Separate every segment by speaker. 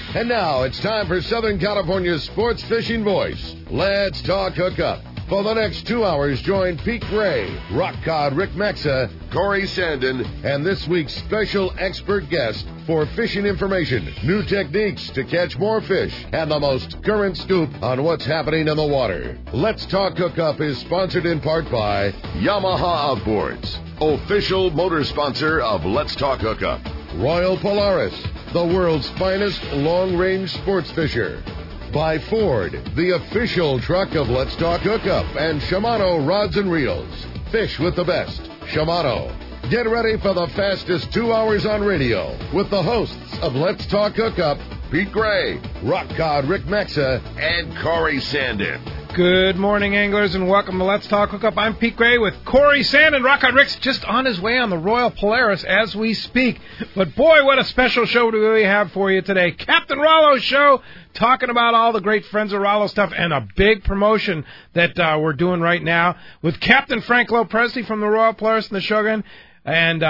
Speaker 1: And now it's time for Southern California's sports fishing voice. Let's talk hookup. For the next 2 hours, join Pete Gray, Rock Cod Rick Maxa, Corey Sandin, and this week's special expert guest for fishing information, new techniques to catch more fish, and the most current scoop on what's happening in the water. Let's Talk Hookup is sponsored in part by Yamaha Outboards, official motor sponsor of Let's Talk Hookup. Royal Polaris, the world's finest long-range sports fisher. By Ford, the official truck of Let's Talk Hookup, and Shimano Rods and Reels. Fish with the best. Shimano. Get ready for the fastest 2 hours on radio with the hosts of Let's Talk Hookup, Pete Gray, Rock Cod Rick Maxa, and Corey Sandin.
Speaker 2: Good morning, anglers, and welcome to Let's Talk Hookup. I'm Pete Gray with Corey Sandin. Rock Cod Rick's just on his way on the Royal Polaris as we speak. But boy, what a special show do we have for you today. Captain Rollo's show, talking about all the great Friends of Rollo stuff and a big promotion that we're doing right now with Captain Frank Lopresti from the Royal Polaris and the Shogun. And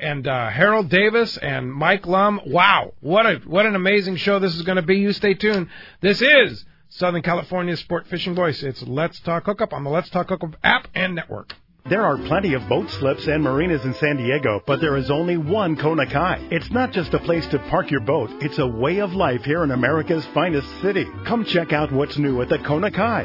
Speaker 2: Harold Davis and Mike Lum. Wow, what an amazing show this is going to be. You stay tuned. This is Southern California's sport fishing voice. It's Let's Talk Hookup on the Let's Talk Hookup app and network.
Speaker 3: There are plenty of boat slips and marinas in San Diego, but there is only one Kona Kai. It's not just a place to park your boat. It's a way of life here in America's finest city. Come check out what's new at the Kona Kai.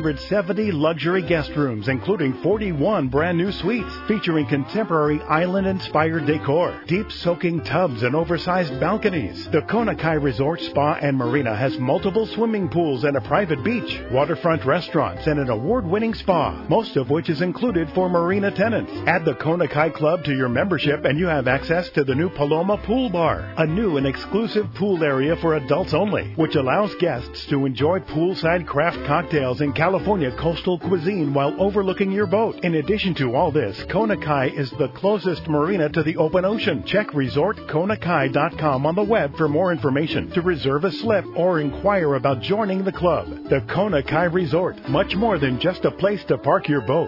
Speaker 3: 170 luxury guest rooms, including 41 brand new suites, featuring contemporary island-inspired decor, deep soaking tubs, and oversized balconies. The Kona Kai Resort Spa and Marina has multiple swimming pools and a private beach, waterfront restaurants, and an award-winning spa, most of which is included for marina tenants. Add the Kona Kai Club to your membership and you have access to the new Paloma Pool Bar, a new and exclusive pool area for adults only, which allows guests to enjoy poolside craft cocktails and California coastal cuisine while overlooking your boat. In addition to all this, Kona Kai is the closest marina to the open ocean. Check resortkonakai.com on the web for more information, to reserve a slip or inquire about joining the club. The Kona Kai Resort, much more than just a place to park your boat.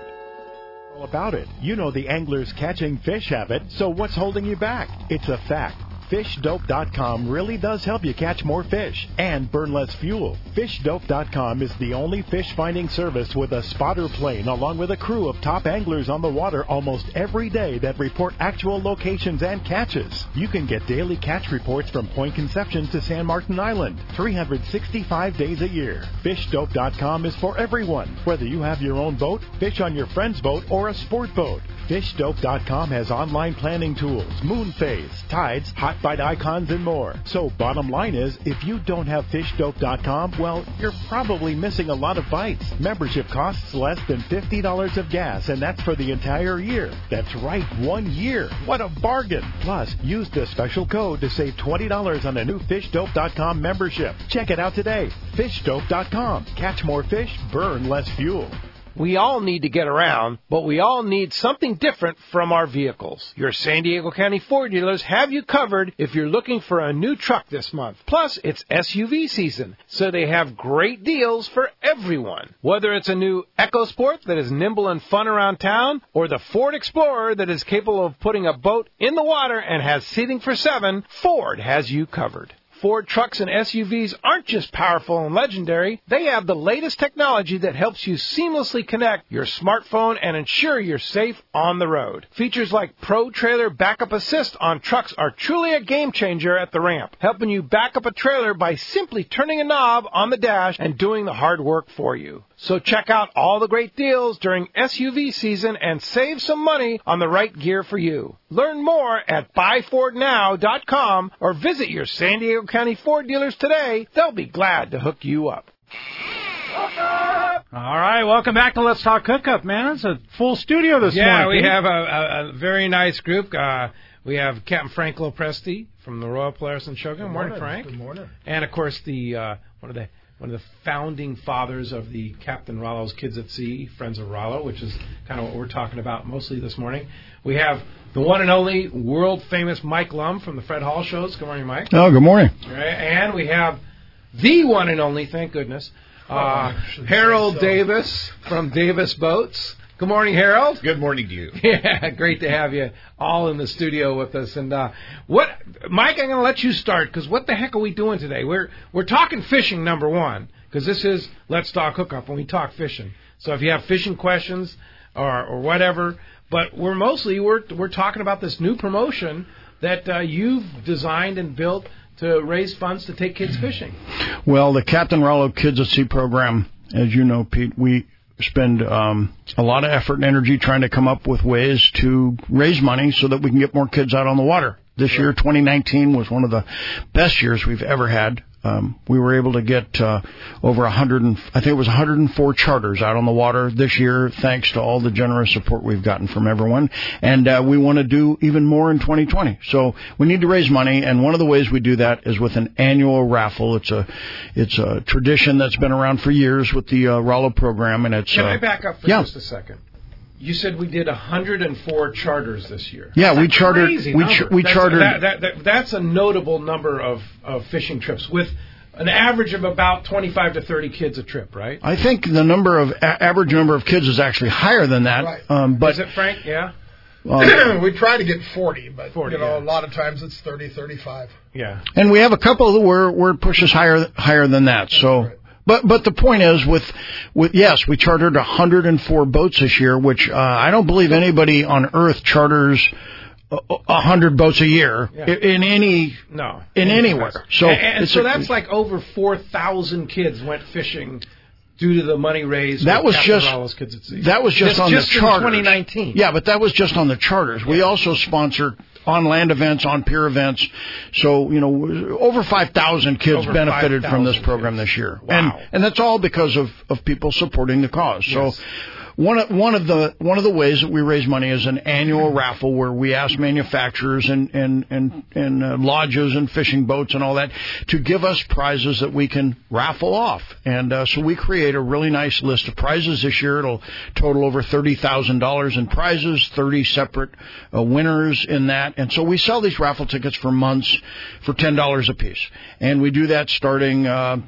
Speaker 3: About it. You know the angler's catching fish habit, so what's holding you back? It's a fact. FishDope.com really does help you catch more fish and burn less fuel. FishDope.com is the only fish finding service with a spotter plane along with a crew of top anglers on the water almost every day that report actual locations and catches. You can get daily catch reports from Point Conception to San Martin Island, 365 days a year. FishDope.com is for everyone, whether you have your own boat, fish on your friend's boat, or a sport boat. FishDope.com has online planning tools, moon phase, tides, hot bite icons, and more. So bottom line is, if you don't have FishDope.com, well, you're probably missing a lot of bites. Membership costs less than $50 of gas, and that's for the entire year. That's right, 1 year. What a bargain. Plus, use the special code to save $20 on a new FishDope.com membership. Check it out today. FishDope.com. Catch more fish, burn less fuel.
Speaker 2: We all need to get around, but we all need something different from our vehicles. Your San Diego County Ford dealers have you covered if you're looking for a new truck this month. Plus, it's SUV season, so they have great deals for everyone. Whether it's a new EcoSport that is nimble and fun around town, or the Ford Explorer that is capable of putting a boat in the water and has seating for 7, Ford has you covered. Ford trucks and SUVs aren't just powerful and legendary. They have the latest technology that helps you seamlessly connect your smartphone and ensure you're safe on the road. Features like Pro Trailer Backup Assist on trucks are truly a game changer at the ramp, helping you back up a trailer by simply turning a knob on the dash and doing the hard work for you. So check out all the great deals during SUV season and save some money on the right gear for you. Learn more at buyfordnow.com or visit your San Diego County Ford dealers today. They'll be glad to hook you up.
Speaker 4: All right, welcome back to Let's Talk Hookup, man. It's a full studio this morning.
Speaker 2: Yeah, we have a very nice group. We have Captain Frank Lopresti from the Royal Polaris and Shogun. Good morning, Frank.
Speaker 5: Good morning.
Speaker 2: And, of course, one of the founding fathers of the Captain Rollo's Kids at Sea, Friends of Rollo, which is kind of what we're talking about mostly this morning. We have the one and only world-famous Mike Lum from the Fred Hall Shows. Good morning, Mike.
Speaker 6: Oh, good morning.
Speaker 2: All right, and we have the one and only, thank goodness, Harold Davis from Davis Boats. Good morning, Harold.
Speaker 5: Good morning to you.
Speaker 2: Yeah, great to have you all in the studio with us. And Mike, I'm going to let you start, because what the heck are we doing today? We're talking fishing, number one, because this is Let's Talk Hookup, and we talk fishing. So if you have fishing questions or whatever, but we're talking about this new promotion that you've designed and built to raise funds to take kids fishing.
Speaker 6: Well, the Captain Rollo Kids at Sea program, as you know, Pete, we spend a lot of effort and energy trying to come up with ways to raise money so that we can get more kids out on the water. This year, 2019, was one of the best years we've ever had. We were able to get over 104 charters out on the water this year, thanks to all the generous support we've gotten from everyone. And we want to do even more in 2020. So we need to raise money, and one of the ways we do that is with an annual raffle. It's a tradition that's been around for years with the Rollo program, and it's.
Speaker 2: Can I back up for just a second? You said we did 104 charters this year.
Speaker 6: Yeah, we chartered.
Speaker 2: That's a notable number of fishing trips with an average of about 25 to 30 kids a trip, right?
Speaker 6: I think the average number of kids is actually higher than that.
Speaker 2: Right. But is it, Frank? Yeah.
Speaker 7: We try to get 40, but
Speaker 2: 40,
Speaker 7: a lot of times it's 30, 35.
Speaker 6: Yeah. And we have a couple where it pushes higher than that. So. Right. But the point is, yes, we chartered 104 boats this year, which I don't believe anybody on Earth charters 100 boats a year anywhere.
Speaker 2: So that's like over 4,000 kids went fishing due to the money raised.
Speaker 6: That was just on the charters.
Speaker 2: 2019.
Speaker 6: Yeah, but that was just on the charters. Yeah. We also sponsor on-land events, on-pier events. So, over 5,000 kids benefited from this program this year.
Speaker 2: Wow.
Speaker 6: And that's all because of people supporting the cause. Yes. So one of the ways that we raise money is an annual raffle where we ask manufacturers and lodges and fishing boats and all that to give us prizes that we can raffle off. And so we create a really nice list of prizes this year. It'll total over $30,000 in prizes, 30 separate winners in that. And so we sell these raffle tickets for months for $10 a piece. And we do that starting,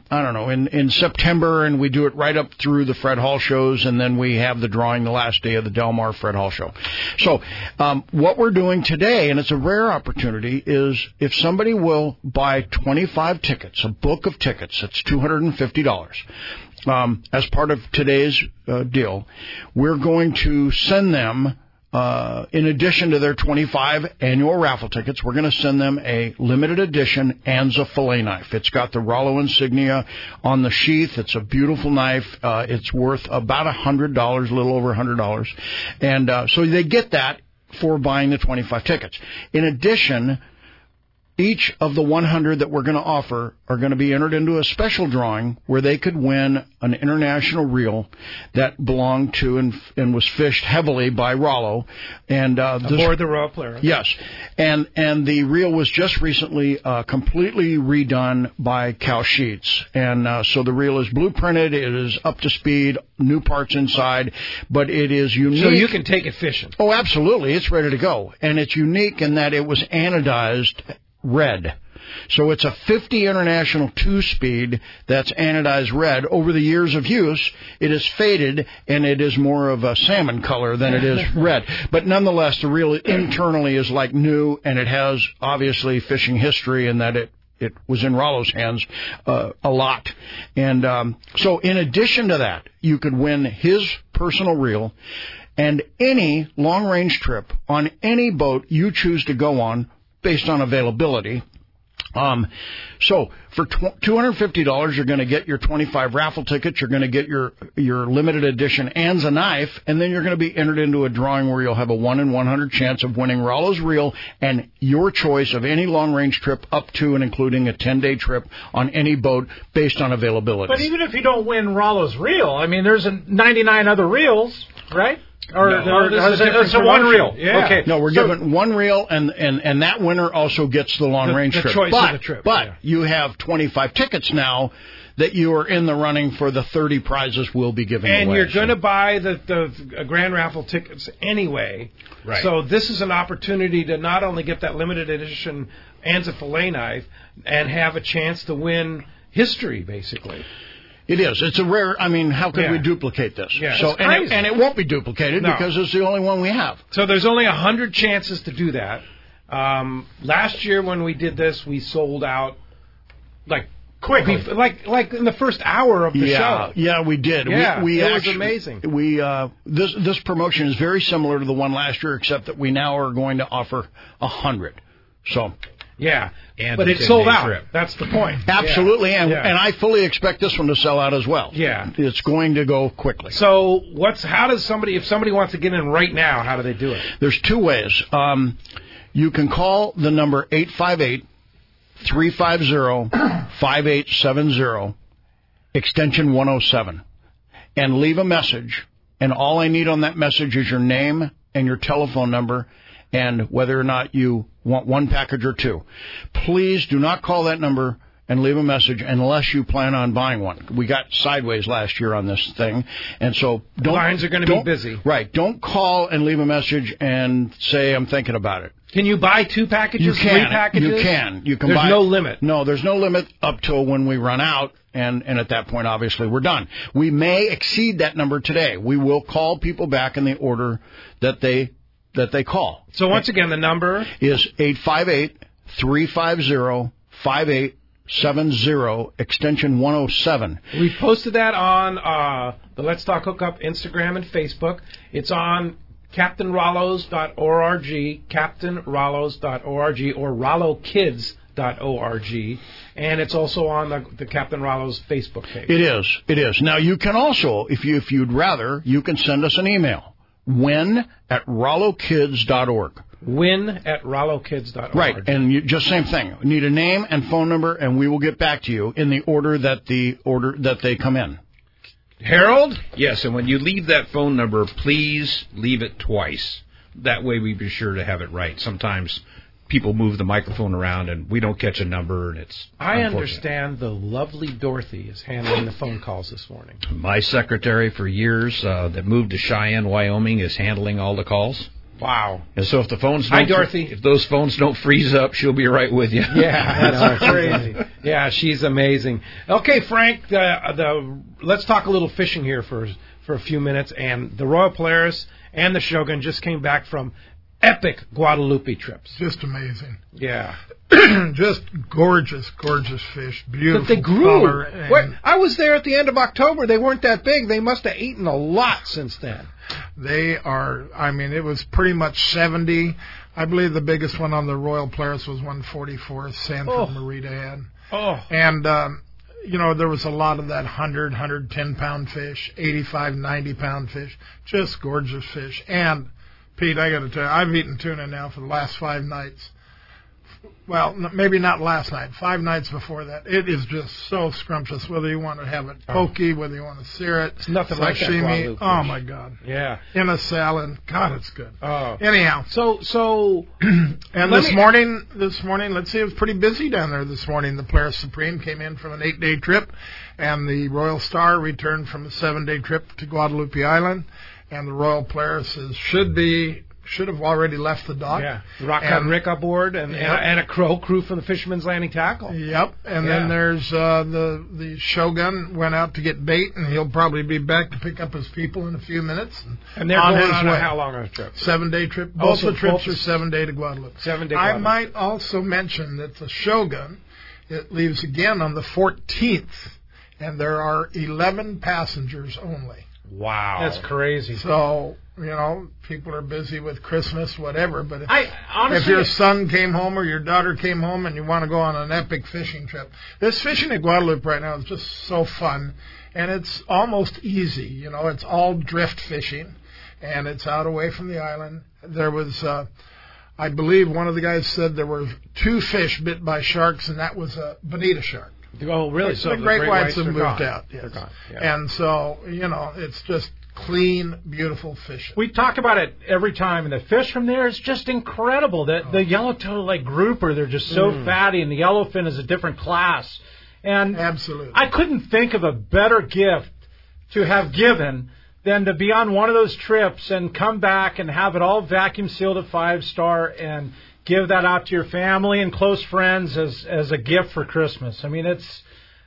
Speaker 6: in September, and we do it right up through the Fred Hall shows, and then we have the drawing the last day of the Del Mar Fred Hall show. So what we're doing today, and it's a rare opportunity, is if somebody will buy 25 tickets, a book of tickets, that's $250. As part of today's deal, we're going to send them, in addition to their 25 annual raffle tickets, we're going to send them a limited edition Anza fillet knife. It's got the Rollo insignia on the sheath. It's a beautiful knife. It's worth about $100, a little over $100. And so they get that for buying the 25 tickets. In addition, each of the 100 that we're going to offer are going to be entered into a special drawing where they could win an international reel that belonged to and was fished heavily by Rollo. And
Speaker 2: aboard the Royal Polaris.
Speaker 6: Yes. And the reel was just recently completely redone by Cal Sheets. And so the reel is blueprinted. It is up to speed, new parts inside, but it is unique.
Speaker 2: So you can take it fishing.
Speaker 6: Oh, absolutely. It's ready to go. And it's unique in that it was anodized red. So it's a 50 International 2-speed that's anodized red. Over the years of use, it has faded, and it is more of a salmon color than it is red. But nonetheless, the reel internally is like new, and it has, obviously, fishing history in that it was in Rollo's hands a lot. And so in addition to that, you could win his personal reel and any long-range trip on any boat you choose to go on based on availability. So for $250, you're going to get your 25 raffle tickets. You're going to get your limited edition Anza knife, and then you're going to be entered into a drawing where you'll have a 1 in 100 chance of winning Rollo's reel and your choice of any long-range trip up to and including a 10-day trip on any boat based on availability.
Speaker 4: But even if you don't win Rollo's reel, I mean, there's 99 other reels, right? It's a one reel.
Speaker 2: Yeah.
Speaker 4: Okay.
Speaker 6: No, we're giving one reel, and that winner also gets the long-range trip.
Speaker 2: Choice of the trip.
Speaker 6: But you have 25 tickets now that you are in the running for the 30 prizes we'll be giving away.
Speaker 2: And you're going to buy the Grand Raffle tickets anyway.
Speaker 5: Right.
Speaker 2: So this is an opportunity to not only get that limited edition Anza fillet knife and have a chance to win history, basically.
Speaker 6: It is. It's a rare. I mean, how could we duplicate this?
Speaker 2: Yeah,
Speaker 6: so and it won't be duplicated because it's the only one we have.
Speaker 2: So there's only 100 chances to do that. Last year when we did this, we sold out quickly, like in the first hour of the show.
Speaker 6: Yeah, we did.
Speaker 2: Yeah,
Speaker 6: it
Speaker 2: was amazing.
Speaker 6: This promotion is very similar to the one last year, except that we now are going to offer 100. So.
Speaker 2: Yeah, but it's sold out. Trip. That's the point.
Speaker 6: Absolutely, and I fully expect this one to sell out as well.
Speaker 2: Yeah,
Speaker 6: it's going to go quickly.
Speaker 2: So, if somebody wants to get in right now, how do they do it?
Speaker 6: There's two ways. You can call the number 858-350-5870, extension 107, and leave a message. And all I need on that message is your name and your telephone number, and whether or not you want one package or two. Please do not call that number and leave a message unless you plan on buying one. We got sideways last year on this thing, and so
Speaker 2: lines are going to be busy.
Speaker 6: Right. Don't call and leave a message and say, I'm thinking about it.
Speaker 2: Can you buy 2 packages,
Speaker 6: you can,
Speaker 2: 3 packages?
Speaker 6: You can.
Speaker 2: There's no limit.
Speaker 6: No, there's no limit up till when we run out, and at that point, obviously, we're done. We may exceed that number today. We will call people back in the order that they call.
Speaker 2: So once again, the number
Speaker 6: is 858-350-5870, extension 107.
Speaker 2: We posted that on the Let's Talk Hookup Instagram and Facebook. It's on CaptainRollos.org, CaptainRollos.org, or RolloKids.org, and it's also on the Captain Rollos Facebook page.
Speaker 6: It is. Now, you can also, if you'd rather, you can send us an email. win@RolloKids.org.
Speaker 2: win@RolloKids.org.
Speaker 6: Right, and just same thing. We need a name and phone number, and we will get back to you in the order that they come in.
Speaker 2: Harold?
Speaker 5: Yes, and when you leave that phone number, please leave it twice. That way we be sure to have it right. Sometimes people move the microphone around and we don't catch a number, and it's
Speaker 2: I understand the lovely Dorothy is handling the phone calls this morning.
Speaker 5: My secretary for years that moved to Cheyenne, Wyoming, is handling all the calls.
Speaker 2: Wow.
Speaker 5: And so if the phones
Speaker 2: Hi, Dorothy.
Speaker 5: If those phones don't freeze up, she'll be right with you.
Speaker 2: Yeah, that's crazy. Yeah, she's amazing. Okay, Frank, let's talk a little fishing here for a few minutes. And the Royal Polaris and the Shogun just came back from epic Guadalupe trips.
Speaker 7: Just amazing.
Speaker 2: Yeah.
Speaker 7: Just gorgeous fish. Beautiful.
Speaker 2: But they grew.
Speaker 7: Color.
Speaker 2: I was there at the end of October. They weren't that big. They must have eaten a lot since then.
Speaker 7: They are, it was pretty much 70. I believe the biggest one on the Royal Polaris was 144, Sanford Marita had.
Speaker 2: Oh.
Speaker 7: And, there was a lot of that 100, 110-pound fish, 85, 90-pound fish. Just gorgeous fish. And, Pete, I got to tell you, I've eaten tuna now for the last 5 nights. Well, maybe not last night, 5 nights before that. It is just so scrumptious, whether you want to have it pokey, whether you want to sear it.
Speaker 2: It's nothing
Speaker 7: sashimi.
Speaker 2: Like that.
Speaker 7: Oh, my God.
Speaker 2: Yeah.
Speaker 7: In a salad. God, it's good.
Speaker 2: Oh.
Speaker 7: Anyhow.
Speaker 2: So
Speaker 7: and this morning, let's see, it was pretty busy down there this morning. The Polaris Supreme came in from an 8-day trip, and the Royal Star returned from a 7-day trip to Guadalupe Island, and the Royal Polaris should have already left the dock.
Speaker 2: Yeah, Rock and Rick aboard, and a crew from the Fisherman's Landing Tackle.
Speaker 7: Yep, and then there's the Shogun went out to get bait, and he'll probably be back to pick up his people in a few minutes.
Speaker 2: And they're going on how long a trip?
Speaker 7: 7-day trip. Both the trips are 7-day to Guadalupe.
Speaker 2: 7-day
Speaker 7: I might also mention that the Shogun, it leaves again on the 14th, and there are 11 passengers only.
Speaker 2: Wow.
Speaker 4: That's crazy.
Speaker 7: So, people are busy with Christmas, whatever, but
Speaker 4: honestly,
Speaker 7: if your son came home or your daughter came home and you want to go on an epic fishing trip, this fishing at Guadalupe right now is just so fun, and it's almost easy. It's all drift fishing, and it's out away from the island. There was, I believe one of the guys said there were 2 fish bit by sharks, and that was a bonita shark.
Speaker 2: Oh, really?
Speaker 7: So the great whites have moved out. Yes.
Speaker 2: They're gone. Yeah.
Speaker 7: And so, it's just clean, beautiful fishing.
Speaker 4: We talk about it every time, and the fish from there is just incredible. The yellowtail grouper, they're just so fatty, and the yellowfin is a different class. And
Speaker 7: absolutely,
Speaker 4: I couldn't think of a better gift to have given than to be on one of those trips and come back and have it all vacuum sealed at 5-star and give that out to your family and close friends as a gift for Christmas.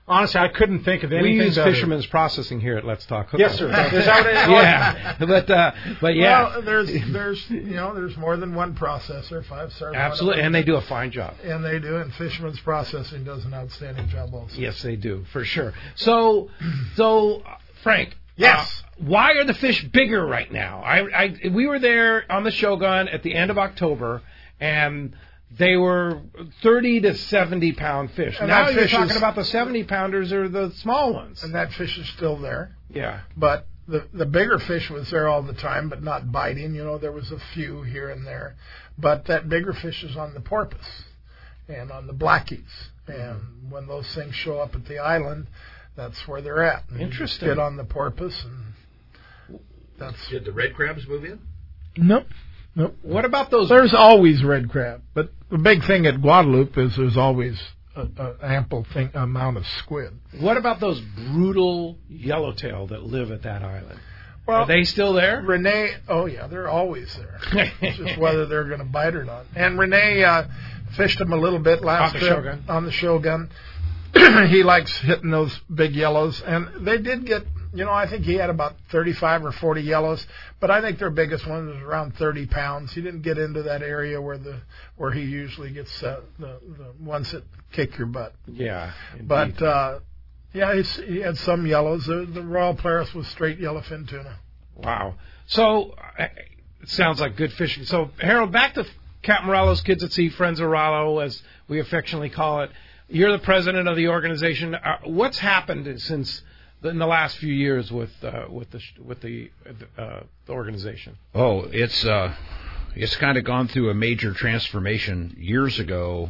Speaker 4: honestly, I couldn't think of anything.
Speaker 2: We use
Speaker 4: better.
Speaker 2: Fisherman's Processing here at Let's Talk Hookup.
Speaker 4: Yes, sir. Is that what it is?
Speaker 2: Yeah, but yeah.
Speaker 7: Well, there's more than one processor, 5-star.
Speaker 2: Absolutely, and they do a fine job.
Speaker 7: And they do, and Fisherman's Processing does an outstanding job also.
Speaker 2: Yes, they do, for sure. So Frank.
Speaker 7: Yes.
Speaker 2: Why are the fish bigger right now? We were there on the Shogun at the end of October, and they were 30 to 70 pound fish.
Speaker 7: And
Speaker 2: now
Speaker 7: that
Speaker 2: you're
Speaker 7: fish
Speaker 2: talking
Speaker 7: is-
Speaker 2: about the 70 pounders or the small ones.
Speaker 7: And that fish is still there.
Speaker 2: Yeah.
Speaker 7: But the bigger fish was there all the time, but not biting. There was a few here and there. But that bigger fish is on the porpoise and on the blackies. And when those things show up at the island, that's where they're at. And
Speaker 2: Interesting.
Speaker 7: You get on the porpoise, and that's...
Speaker 5: Did the red crabs move in?
Speaker 7: Nope.
Speaker 2: What about those?
Speaker 7: There's always red crab, but the big thing at Guadalupe is there's always an ample amount of squid.
Speaker 2: What about those brutal yellowtail that live at that island?
Speaker 7: Well,
Speaker 2: Are they still there?
Speaker 7: Renee, oh yeah, they're always there. It's just whether they're going to bite or not. And Renee fished them a little bit last trip
Speaker 2: Shogun.
Speaker 7: on the Shogun. He likes hitting those big yellows, and they did get. I think he had about 35 or 40 yellows, but I think their biggest one was around 30 pounds. He didn't get into that area where he usually gets the ones that kick your butt.
Speaker 2: Yeah. Indeed.
Speaker 7: But he had some yellows. The Royal Polaris was straight yellowfin tuna.
Speaker 2: Wow. So it sounds like good fishing. So Harold, back to Captain Rallo's Kids at Sea, Friends of Rallo, as we affectionately call it. You're the president of the organization. What's happened since in the last few years with the organization?
Speaker 5: Oh, it's kind of gone through a major transformation. Years ago,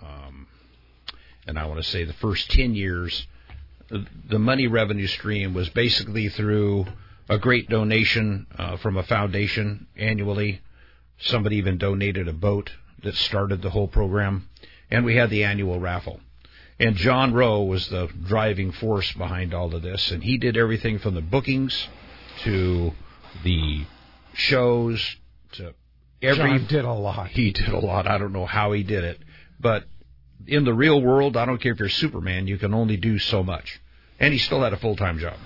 Speaker 5: and I want to say the first 10 years, the money revenue stream was basically through a great donation from a foundation annually. Somebody even donated a boat that started the whole program, and we had the annual raffle. And John Rowe was the driving force behind all of this, and he did everything from the bookings to the shows to
Speaker 2: John did a lot.
Speaker 5: He did a lot. I don't know how he did it, but in the real world, I don't care if you're Superman, you can only do so much. And he still had a full-time job.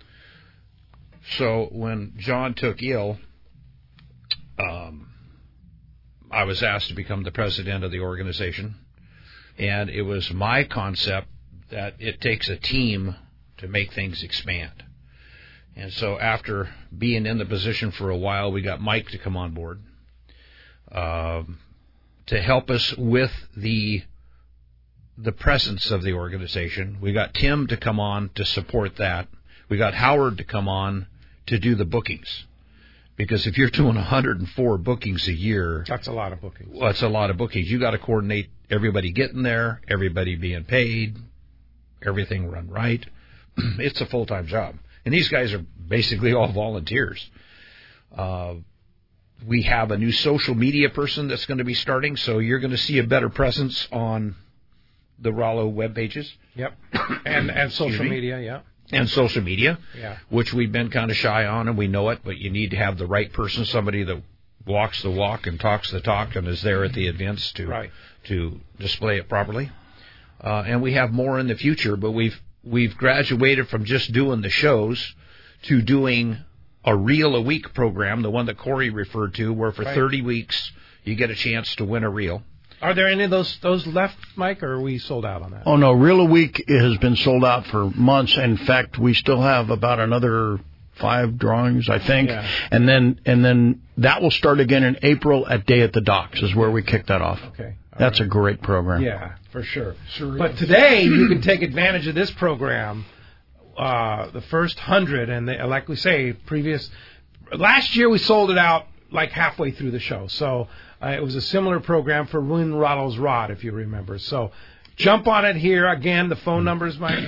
Speaker 5: So when John took ill, I was asked to become the president of the organization. And it was my concept that it takes a team to make things expand. And so after being in the position for a while, we got Mike to come on board to help us with the presence of the organization. We got Tim to come on to support that. We got Howard to come on to do the bookings. Because if you're doing 104 bookings a year...
Speaker 2: That's a lot of bookings.
Speaker 5: Well, that's a lot of bookings. You got to coordinate everybody getting there, everybody being paid, everything run right. It's a full-time job. And these guys are basically all volunteers. We have a new social media person that's going to be starting, so you're going to see a better presence on the Rallo web pages.
Speaker 2: Yep. And social media, yeah.
Speaker 5: And social media,
Speaker 2: yeah,
Speaker 5: which we've been kind of shy on, and we know it, but you need to have the right person, somebody that walks the walk and talks the talk and is there at the events to display it properly. And we have more in the future, but we've graduated from just doing the shows to doing a reel a week program, the one that Corey referred to, where for 30 weeks you get a chance to win a reel.
Speaker 2: Are there any of those left, Mike, or are we sold out on that?
Speaker 6: Oh, no. Reel a Week has been sold out for months. In fact, we still have about another 5 drawings, I think. Yeah. And then that will start again in April at Day at the Docks is where we kick that off.
Speaker 2: Okay.
Speaker 6: That's a great program.
Speaker 2: Yeah, for sure. But today you can take advantage of this program, the first 100, and like we say, last year we sold it out like halfway through the show. So it was a similar program for Win Rallo's Rod, if you remember. So jump on it here. Again, the phone number is Mike.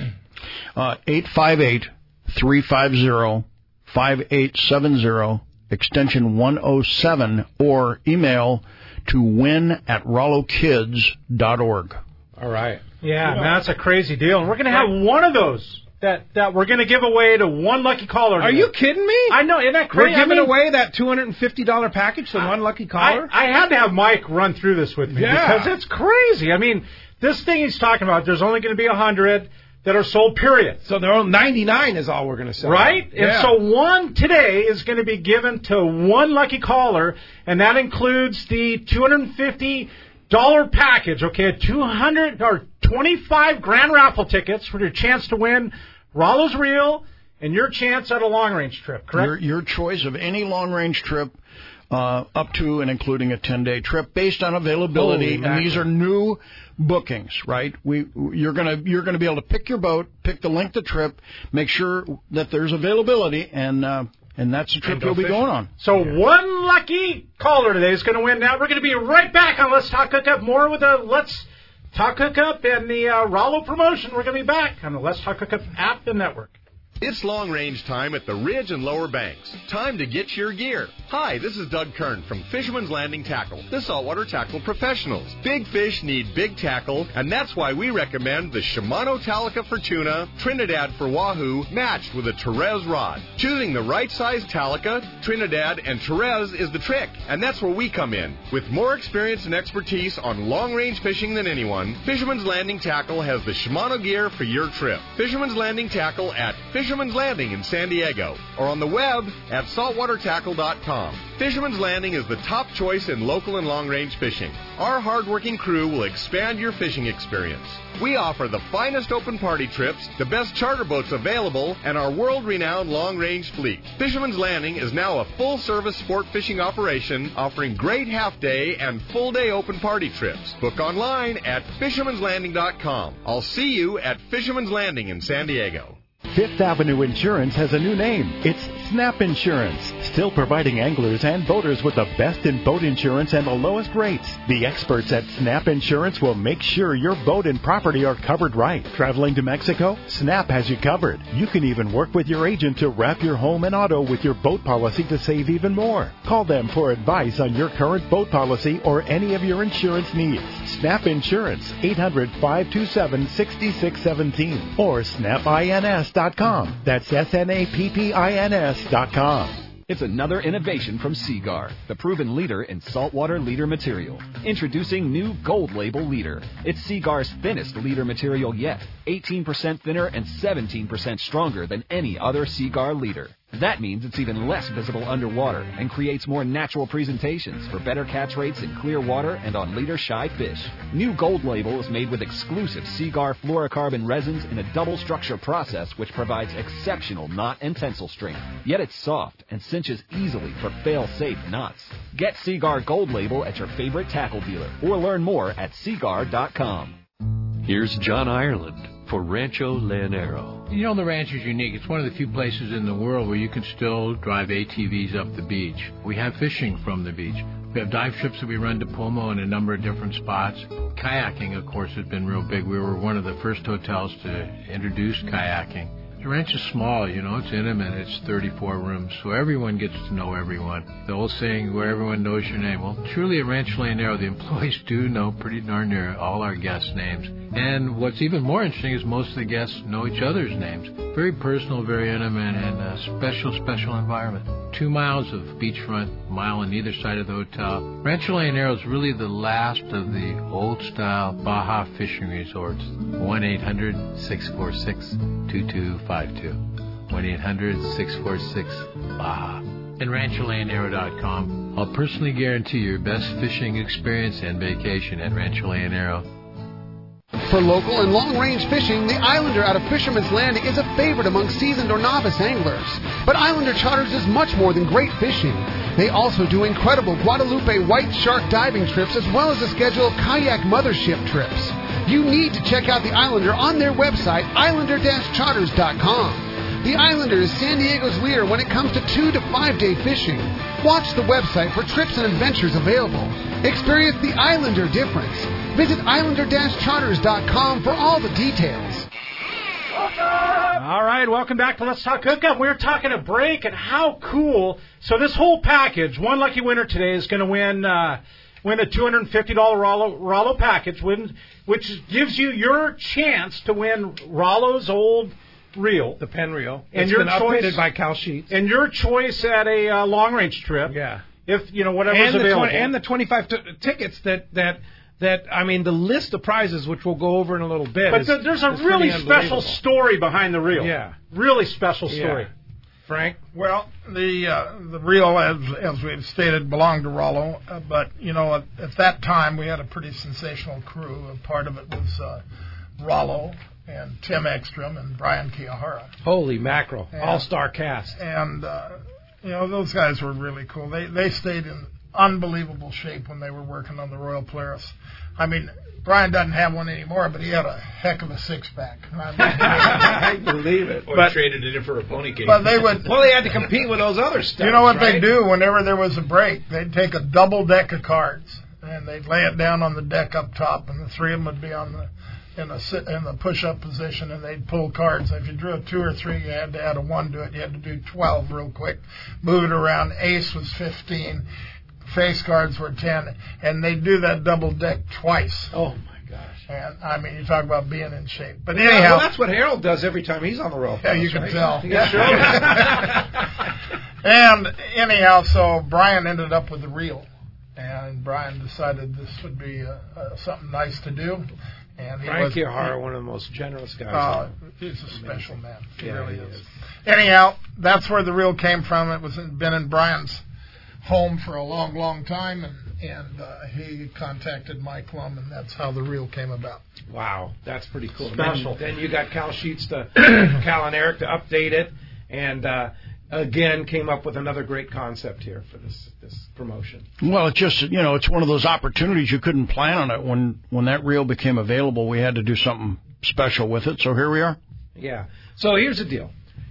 Speaker 6: 858-350-5870, extension 107, or email to win@RalloKids.org.
Speaker 2: All right.
Speaker 4: Yeah, man, that's a crazy deal. And we're going to have one of those that we're going to give away to one lucky caller.
Speaker 2: Are you kidding me?
Speaker 4: I know, isn't that crazy?
Speaker 2: We're giving away that $250 package to one lucky caller?
Speaker 4: I had to have Mike run through this with me because it's crazy. I mean, this thing he's talking about, there's only going to be 100. that are sold, period.
Speaker 2: So they're only 99 is all we're going to sell.
Speaker 4: Right?
Speaker 2: Yeah.
Speaker 4: And so one today is going to be given to one lucky caller, and that includes the $250 package, okay, 25 grand raffle tickets for your chance to win Rollo's Reel and your chance at a long-range trip, correct?
Speaker 6: Your choice of any long-range trip up to and including a 10-day trip based on availability. And these are new bookings, right? You're gonna be able to pick your boat, pick the length of trip, make sure that there's availability, and that's the trip you'll be going on.
Speaker 4: So one lucky caller today is going to win. Now we're going to be right back on Let's Talk Hookup. More with the Let's Talk Hookup and the Rollo promotion. We're going to be back on the Let's Talk Hookup app and network.
Speaker 8: It's long-range time at the Ridge and Lower Banks. Time to get your gear. Hi, this is Doug Kern from Fisherman's Landing Tackle, the saltwater tackle professionals. Big fish need big tackle, and that's why we recommend the Shimano Talica for tuna, Trinidad for wahoo, matched with a Terez rod. Choosing the right size Talica, Trinidad, and Terez is the trick, and that's where we come in. With more experience and expertise on long-range fishing than anyone, Fisherman's Landing Tackle has the Shimano gear for your trip. Fisherman's Landing Tackle at Fisherman's Landing in San Diego, or on the web at saltwatertackle.com. Fisherman's Landing is the top choice in local and long-range fishing. Our hard-working crew will expand your fishing experience. We offer the finest open party trips, the best charter boats available, and our world-renowned long-range fleet. Fisherman's Landing is now a full-service sport fishing operation offering great half-day and full-day open party trips. Book online at fishermanslanding.com. I'll see you at Fisherman's Landing in San Diego.
Speaker 3: Fifth Avenue Insurance has a new name. It's Snap Insurance, still providing anglers and boaters with the best in boat insurance and the lowest rates. The experts at Snap Insurance will make sure your boat and property are covered right. Traveling to Mexico? Snap has you covered. You can even work with your agent to wrap your home and auto with your boat policy to save even more. Call them for advice on your current boat policy or any of your insurance needs. Snap Insurance, 800-527-6617 or snapins.com. That's SNAPPINS.com.
Speaker 9: It's another innovation from Seaguar, the proven leader in saltwater leader material. Introducing new Gold Label Leader. It's Seaguar's thinnest leader material yet, 18% thinner and 17% stronger than any other Seaguar leader. That means it's even less visible underwater and creates more natural presentations for better catch rates in clear water and on leader-shy fish. New Gold Label is made with exclusive Seaguar fluorocarbon resins in a double structure process which provides exceptional knot and tensile strength. Yet it's soft and cinches easily for fail-safe knots. Get Seaguar Gold Label at your favorite tackle dealer or learn more at seaguar.com.
Speaker 10: Here's John Ireland for Rancho Leonero.
Speaker 11: You know, the ranch is unique. It's one of the few places in the world where you can still drive ATVs up the beach. We have fishing from the beach. We have dive trips that we run to Pomo in a number of different spots. Kayaking, of course, has been real big. We were one of the first hotels to introduce kayaking. The ranch is small, you know, it's intimate, it's 34 rooms, so everyone gets to know everyone. The old saying, where everyone knows your name. Well, truly at Rancho Leonero, the employees do know pretty darn near all our guests' names. And what's even more interesting is most of the guests know each other's names. Very personal, very intimate, and a special environment. 2 miles of beachfront, a mile on either side of the hotel. Rancho Leonero is really the last of the old-style Baja fishing resorts. 1-800-646-2252. 1-800-646-BAJA. And RanchoLeonero.com. I'll personally guarantee your best fishing experience and vacation at Rancho Leonero.
Speaker 12: For local and long-range fishing, the Islander out of Fisherman's Landing is a favorite among seasoned or novice anglers. But Islander Charters is much more than great fishing. They also do incredible Guadalupe white shark diving trips as well as a schedule of kayak mothership trips. You need to check out the Islander on their website, islander-charters.com. The Islander is San Diego's leader when it comes to 2 to 5 day fishing. Watch the website for trips and adventures available. Experience the Islander difference. Visit islander-charters.com for all the details.
Speaker 4: All right, welcome back to Let's Talk Hookup. We're talking a break and how cool. So this whole package, one lucky winner today is going to win a $250 Rollo package, which gives you your chance to win Rollo's old reel,
Speaker 2: the Penn reel.
Speaker 4: And
Speaker 2: it's
Speaker 4: your
Speaker 2: been updated by Cal Sheets.
Speaker 4: And your choice at a long range trip.
Speaker 2: Yeah.
Speaker 4: If whatever's available.
Speaker 2: And the 25 tickets that that, I mean, the list of prizes, which we'll go over in a little bit.
Speaker 4: But there's a really special story behind the reel.
Speaker 2: Yeah.
Speaker 4: Really special story.
Speaker 2: Yeah. Frank?
Speaker 7: Well, the reel, as we've stated, belonged to Rollo, but, you know, at that time we had a pretty sensational crew. A part of it was Rollo and Tim Ekstrom and Brian Kiyahara.
Speaker 2: Holy mackerel. All-star cast.
Speaker 7: And, you know, those guys were really cool. They stayed in unbelievable shape when they were working on the Royal Polaris. I mean, Brian doesn't have one anymore, but he had a heck of a six-pack.
Speaker 2: I believe it.
Speaker 5: But traded it in for a pony cake.
Speaker 7: But they would.
Speaker 2: Well, they had to compete with those other stuff.
Speaker 7: You know what they do whenever there was a break? They'd take a double deck of cards and they'd lay it down on the deck up top, and the three of them would be on in the push-up position, and they'd pull cards. If you drew a 2 or 3, you had to add a 1 to it. You had to do 12 real quick. Move it around. Ace was 15. Face cards were 10, and they do that double deck twice.
Speaker 2: Oh my gosh!
Speaker 7: And I mean, you talk about being in shape. But anyhow,
Speaker 2: well, that's what Harold does every time he's on the roll.
Speaker 7: Yeah, you can
Speaker 2: right?
Speaker 7: tell.
Speaker 2: Yeah,
Speaker 7: sure. And anyhow, so Brian ended up with the reel, and Brian decided this would be something nice to do. And
Speaker 2: Brian Kiyahara, one of the most generous guys.
Speaker 7: He's a special man. He
Speaker 2: yeah,
Speaker 7: really is. Anyhow, that's where the reel came from. It was been in Brian's home for a long, long time, and he contacted Mike Lum, and that's how the reel came about.
Speaker 2: Wow, that's pretty cool.
Speaker 7: Special.
Speaker 2: Then you got Cal Sheets Cal and Eric to update it, and again came up with another great concept here for this promotion.
Speaker 6: Well, it's just, you know, it's one of those opportunities you couldn't plan on it. When that reel became available, we had to do something special with it, so here we are.
Speaker 2: Yeah. So here's the deal.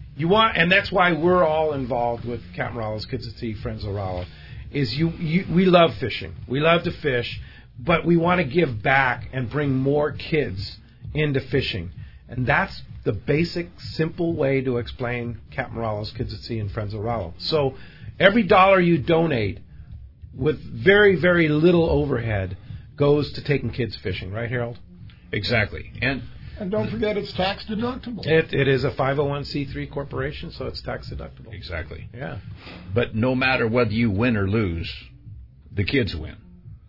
Speaker 2: And that's why we're all involved with Captain Rollo's Kids at Sea, Friends of Rollo, is we love fishing. We love to fish, but we want to give back and bring more kids into fishing. And that's the basic, simple way to explain Captain Rollo's Kids at Sea and Friends of Rollo. So every dollar you donate with very, very little overhead goes to taking kids fishing. Right, Harold?
Speaker 5: Exactly.
Speaker 7: And don't forget, it's tax deductible.
Speaker 2: It is a 501c3 corporation, so it's tax deductible.
Speaker 5: Exactly.
Speaker 2: Yeah.
Speaker 5: But no matter whether you win or lose, the kids win.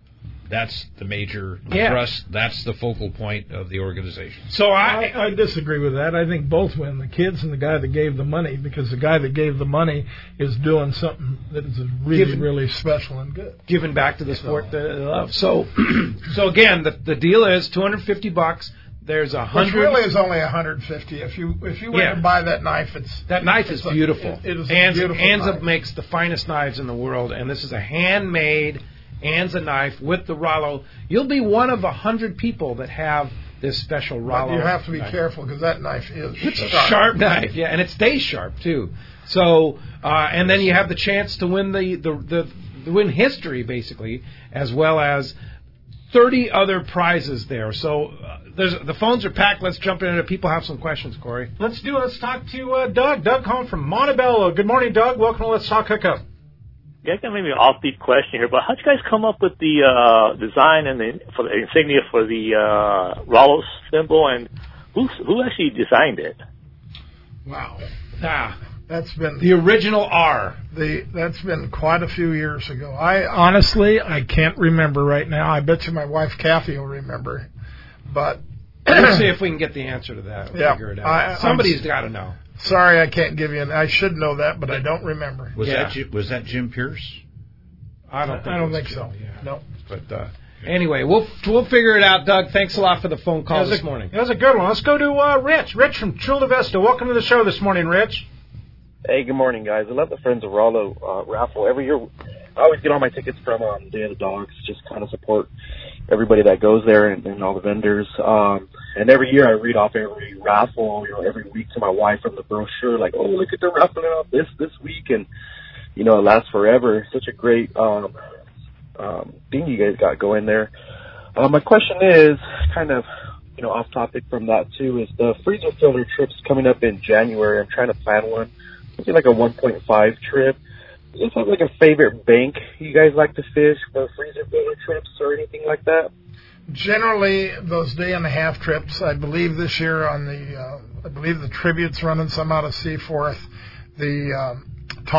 Speaker 5: That's the major thrust. That's the focal point of the organization.
Speaker 7: So I disagree with that. I think both win, the kids and the guy that gave the money, because the guy that gave the money is doing something that is really, really special and good.
Speaker 2: Giving back to the sport that they love. So again, the deal is $250. There's 100.
Speaker 7: Which really is only $150. If you went to buy that knife,
Speaker 2: that knife is beautiful.
Speaker 7: It is
Speaker 2: Anza
Speaker 7: beautiful.
Speaker 2: makes the finest knives in the world, and this is a handmade Anza knife with the Rollo. You'll be one of 100 people that have this special Rollo.
Speaker 7: But you have to be
Speaker 2: knife.
Speaker 7: careful, because that knife is
Speaker 2: it's a sharp knife, yeah, and it stays sharp too. So and then you have the chance to win the win history basically, as well as 30 other prizes there. So the phones are packed. Let's jump in. People have some questions, Corey.
Speaker 4: Let's do it. Let's talk to Doug. Doug calling from Montebello. Good morning, Doug. Welcome to Let's Talk Hookup.
Speaker 13: Yeah, I got maybe an offbeat question here, but how'd you guys come up with the design and for the insignia for the Rollo symbol, and who actually designed it?
Speaker 7: Wow.
Speaker 2: That's been the original R.
Speaker 7: That's been quite a few years ago. I can't remember right now. I bet you my wife Kathy will remember. But
Speaker 2: let's see if we can get the answer to that. We'll figure it out. Somebody's got to know.
Speaker 7: Sorry, I can't give you I should know that, but I don't remember.
Speaker 5: Was that Jim Pierce?
Speaker 7: I don't think so.
Speaker 2: Yeah.
Speaker 7: No.
Speaker 2: But anyway, we'll figure it out, Doug. Thanks a lot for the phone call this morning.
Speaker 4: That was a good one. Let's go to Rich. Rich from Chula Vista. Welcome to the show this morning, Rich.
Speaker 14: Hey, good morning, guys. I love the Friends of Rollo raffle. Every year, I always get all my tickets from Day of the Dogs, just kind of support everybody that goes there and all the vendors. And every year I read off every raffle, every week to my wife from the brochure, like, oh, look at the raffling off this week. And, it lasts forever. Such a great thing you guys got going there. My question is kind of, off topic from that, too, is the freezer filler trip's coming up in January. I'm trying to plan one. Maybe like a 1.5 trip. Do you have like a favorite bank you guys like to fish for freezer filler trips or anything like that?
Speaker 7: Generally, those day-and-a-half trips, I believe this year on I believe the Tribute's running some out of Seaforth. The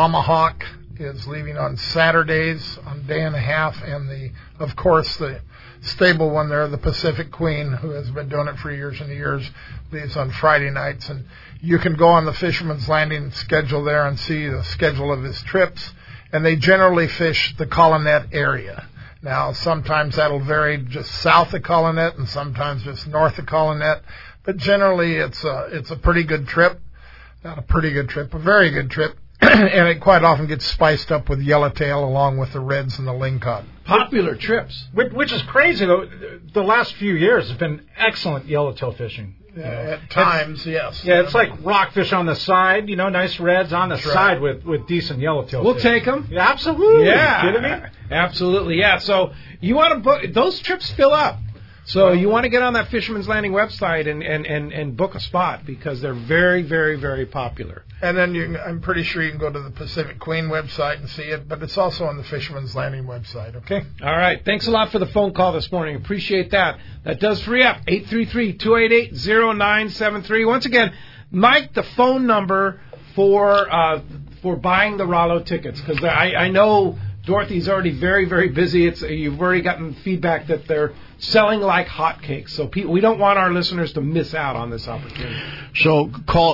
Speaker 7: Tomahawk is leaving on Saturdays on day-and-a-half, and of course, the stable one there, the Pacific Queen, who has been doing it for years and years, leaves on Friday nights. And you can go on the Fisherman's Landing schedule there and see the schedule of his trips. And they generally fish the Colonet area. Now, sometimes that'll vary just south of Colonet and sometimes just north of Colonet. But generally, it's a pretty good trip. Not a pretty good trip, a very good trip. And it quite often gets spiced up with yellowtail along with the reds and the lingcod.
Speaker 2: Popular trips.
Speaker 4: Which is crazy, though. The last few years have been excellent yellowtail fishing.
Speaker 7: At times, yes.
Speaker 4: Yeah, it's like rockfish on the side, nice reds on the side with decent yellowtail.
Speaker 2: We'll take them.
Speaker 4: Yeah, absolutely.
Speaker 2: Yeah.
Speaker 4: You kidding me?
Speaker 2: Absolutely, yeah. So you want to book, those trips fill up. So you want to get on that Fisherman's Landing website and book a spot because they're very, very, very popular.
Speaker 7: And then I'm pretty sure you can go to the Pacific Queen website and see it, but it's also on the Fisherman's Landing website, okay?
Speaker 2: All right. Thanks a lot for the phone call this morning. Appreciate that. That does free up. 833-288-0973. Once again, Mike, the phone number for buying the Rollo tickets, because I know Dorothy's already very, very busy. You've already gotten feedback that they're selling like hotcakes. So we don't want our listeners to miss out on this opportunity.
Speaker 6: So call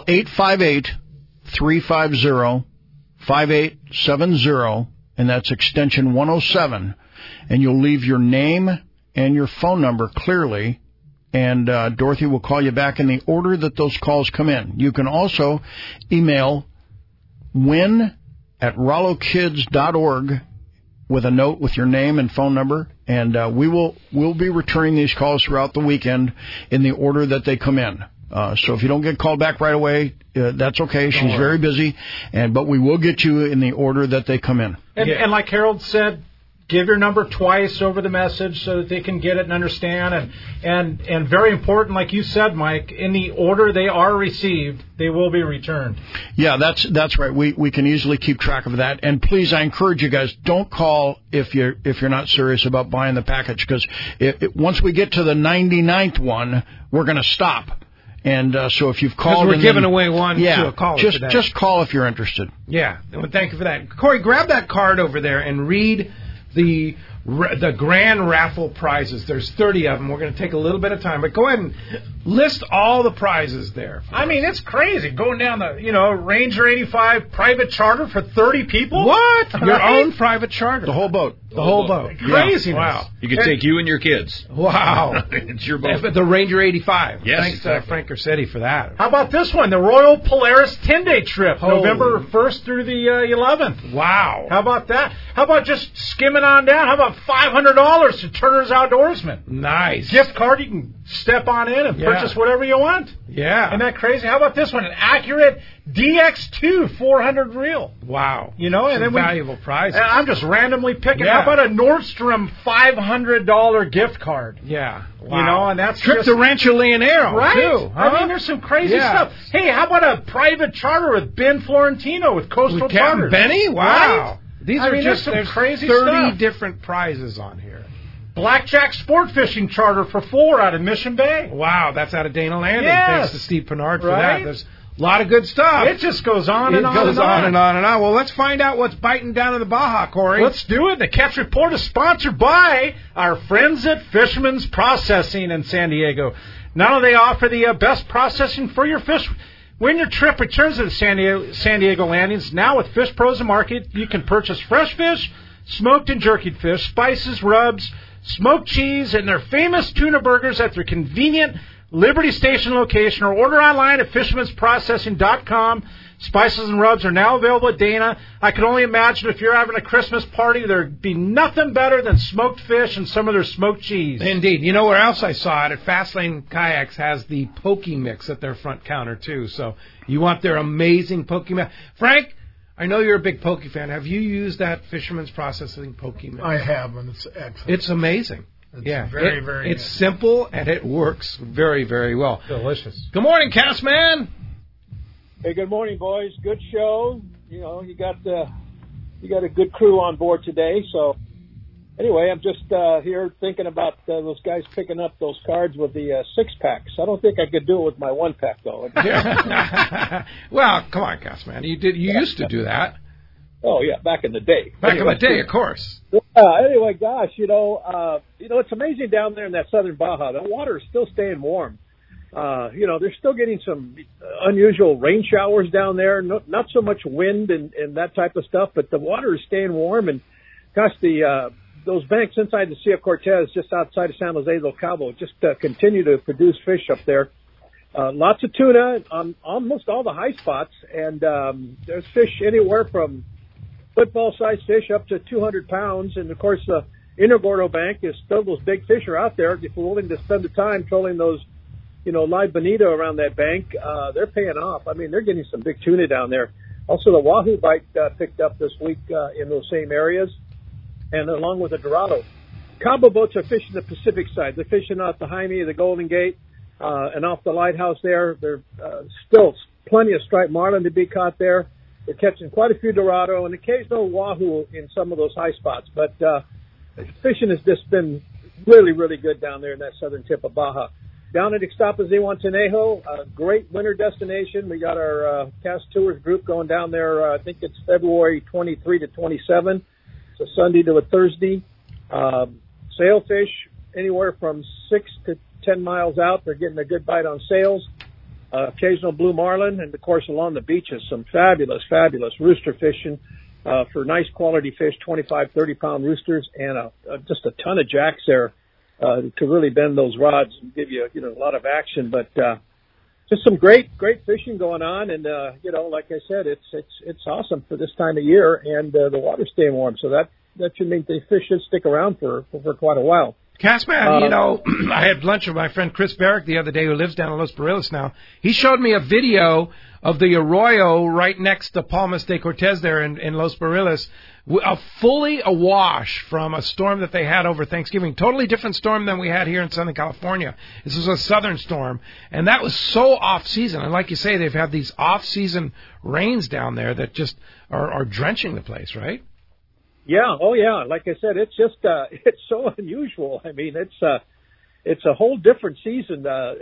Speaker 6: 858-350-5870, and that's extension 107. And you'll leave your name and your phone number clearly, and Dorothy will call you back in the order that those calls come in. You can also email win@rollokids.org with a note with your name and phone number, and we'll be returning these calls throughout the weekend in the order that they come in. So if you don't get called back right away, that's okay. She's very busy, but we will get you in the order that they come in.
Speaker 4: And like Harold said, give your number twice over the message so that they can get it and understand. And very important, like you said, Mike, in the order they are received, they will be returned.
Speaker 6: Yeah, that's right. We can easily keep track of that. And please, I encourage you guys, don't call if you're not serious about buying the package, because once we get to the 99th one, we're going to stop. And so if you've called,
Speaker 2: we're giving away one to a caller today.
Speaker 6: Just call if you're interested.
Speaker 2: Yeah, well, thank you for that, Corey. Grab that card over there and read the grand raffle prizes. There's 30 of them. We're going to take a little bit of time, but go ahead and list all the prizes there.
Speaker 4: I mean, it's crazy going down the Ranger 85 private charter for 30 people.
Speaker 2: What? Your own private charter?
Speaker 6: The whole boat.
Speaker 2: The whole boat.
Speaker 4: Craziness.
Speaker 2: Yeah. Wow.
Speaker 5: You can take you and your kids.
Speaker 2: Wow.
Speaker 5: It's your boat.
Speaker 2: The Ranger 85.
Speaker 5: Yes,
Speaker 2: Thanks to Frank Garcetti for that.
Speaker 4: How about this one? The Royal Polaris 10-day trip, November 1st through the 11th.
Speaker 2: Wow.
Speaker 4: How about that? How about just skimming on down? How about $500 to Turner's Outdoorsman?
Speaker 2: Nice.
Speaker 4: Gift card, you can step on in and purchase whatever you want.
Speaker 2: Yeah.
Speaker 4: Isn't that crazy? How about this one? An Accurate DX2 400 reel.
Speaker 2: Wow.
Speaker 4: And then
Speaker 2: valuable prizes.
Speaker 4: I'm just randomly picking.
Speaker 2: Yeah.
Speaker 4: How about a Nordstrom $500 gift card?
Speaker 2: Yeah. Wow.
Speaker 4: And that's
Speaker 2: trip to Rancho Leonero,
Speaker 4: right?
Speaker 2: too. Huh?
Speaker 4: I mean, there's some crazy stuff. Hey, how about a private charter with Ben Florentino with Coastal Charters?
Speaker 2: Benny? Wow.
Speaker 4: Right?
Speaker 2: These are just
Speaker 4: some crazy
Speaker 2: 30
Speaker 4: stuff.
Speaker 2: different prizes on here.
Speaker 4: Blackjack Sport Fishing Charter for 4 out of Mission Bay.
Speaker 2: Wow, that's out of Dana Landing.
Speaker 4: Yes.
Speaker 2: Thanks to Steve Pennard for that. There's a lot of good stuff.
Speaker 4: It just goes on and on.
Speaker 2: It goes on and on and on. Well, let's find out what's biting down in the Baja, Corey.
Speaker 4: Let's do it. The Catch Report is sponsored by our friends at Fisherman's Processing in San Diego. Not only they offer the best processing for your fish. When your trip returns to the San Diego landings, now with Fish Pros and Market, you can purchase fresh fish, smoked and jerkied fish, spices, rubs, smoked cheese, and their famous tuna burgers at their convenient Liberty Station location, or order online at fishermansprocessing.com. Spices and rubs are now available at Dana. I can only imagine if you're having a Christmas party, there'd be nothing better than smoked fish and some of their smoked cheese.
Speaker 2: Indeed. You know where else I saw it? At Fastlane Kayaks has the Poke Mix at their front counter, too. So you want their amazing Poke Mix. Frank, I know you're a big Poke fan. Have you used that Fisherman's Processing Poke Mix?
Speaker 7: I have, and it's excellent.
Speaker 2: It's amazing.
Speaker 7: It's very, very
Speaker 2: It's simple, and it works very, very well.
Speaker 4: Delicious.
Speaker 2: Good morning, Castman.
Speaker 15: Hey, good morning, boys. Good show. You got a good crew on board today. So, anyway, I'm just here thinking about those guys picking up those cards with the 6-packs. I don't think I could do it with my 1-pack though.
Speaker 2: Well, come on, Castman. You used to do that.
Speaker 15: Oh yeah, back in the day.
Speaker 2: Back in the day, of course.
Speaker 15: Anyway, gosh, it's amazing down there in that southern Baja. The water is still staying warm. They're still getting some unusual rain showers down there. Not so much wind and that type of stuff, but the water is staying warm. And gosh, those banks inside the Sea of Cortez, just outside of San Jose del Cabo, just continue to produce fish up there. Lots of tuna on almost all the high spots, and there's fish anywhere from football-sized fish up to 200 pounds. And, of course, the Inner Gordo Bank is still those big fish are out there. If you're willing to spend the time trolling those, live bonito around that bank, they're paying off. I mean, they're getting some big tuna down there. Also, the wahoo bite picked up this week in those same areas, and along with the Dorado. Cabo boats are fishing the Pacific side. They're fishing off the Jaime, the Golden Gate, and off the lighthouse there. There's still plenty of striped marlin to be caught there. They're catching quite a few Dorado and occasional wahoo in some of those high spots. But fishing has just been really, really good down there in that southern tip of Baja. Down at Ixtapas Zihuatanejo, a great winter destination. We got our Cast Tours group going down there. I think it's February 23 to 27. It's a Sunday to a Thursday. Sailfish, anywhere from 6 to 10 miles out. They're getting a good bite on sails. Occasional blue marlin, and of course along the beaches, some fabulous rooster fishing for nice quality fish, 25, 30-pound roosters, and just a ton of jacks there to really bend those rods and give you a lot of action. But just some great fishing going on, and like I said, it's awesome for this time of year, and the water's staying warm, so that should mean the fish should stick around for quite a while.
Speaker 2: Castman, I had lunch with my friend Chris Barrick the other day, who lives down in Los Barriles now. He showed me a video of the arroyo right next to Palmas de Cortez there in Los Barriles, fully awash from a storm that they had over Thanksgiving. Totally different storm than we had here in Southern California. This was a southern storm, and that was so off-season. And like you say, they've had these off-season rains down there that just are drenching the place, right?
Speaker 15: Yeah, oh yeah. Like I said, it's just it's so unusual. I mean, it's a whole different season,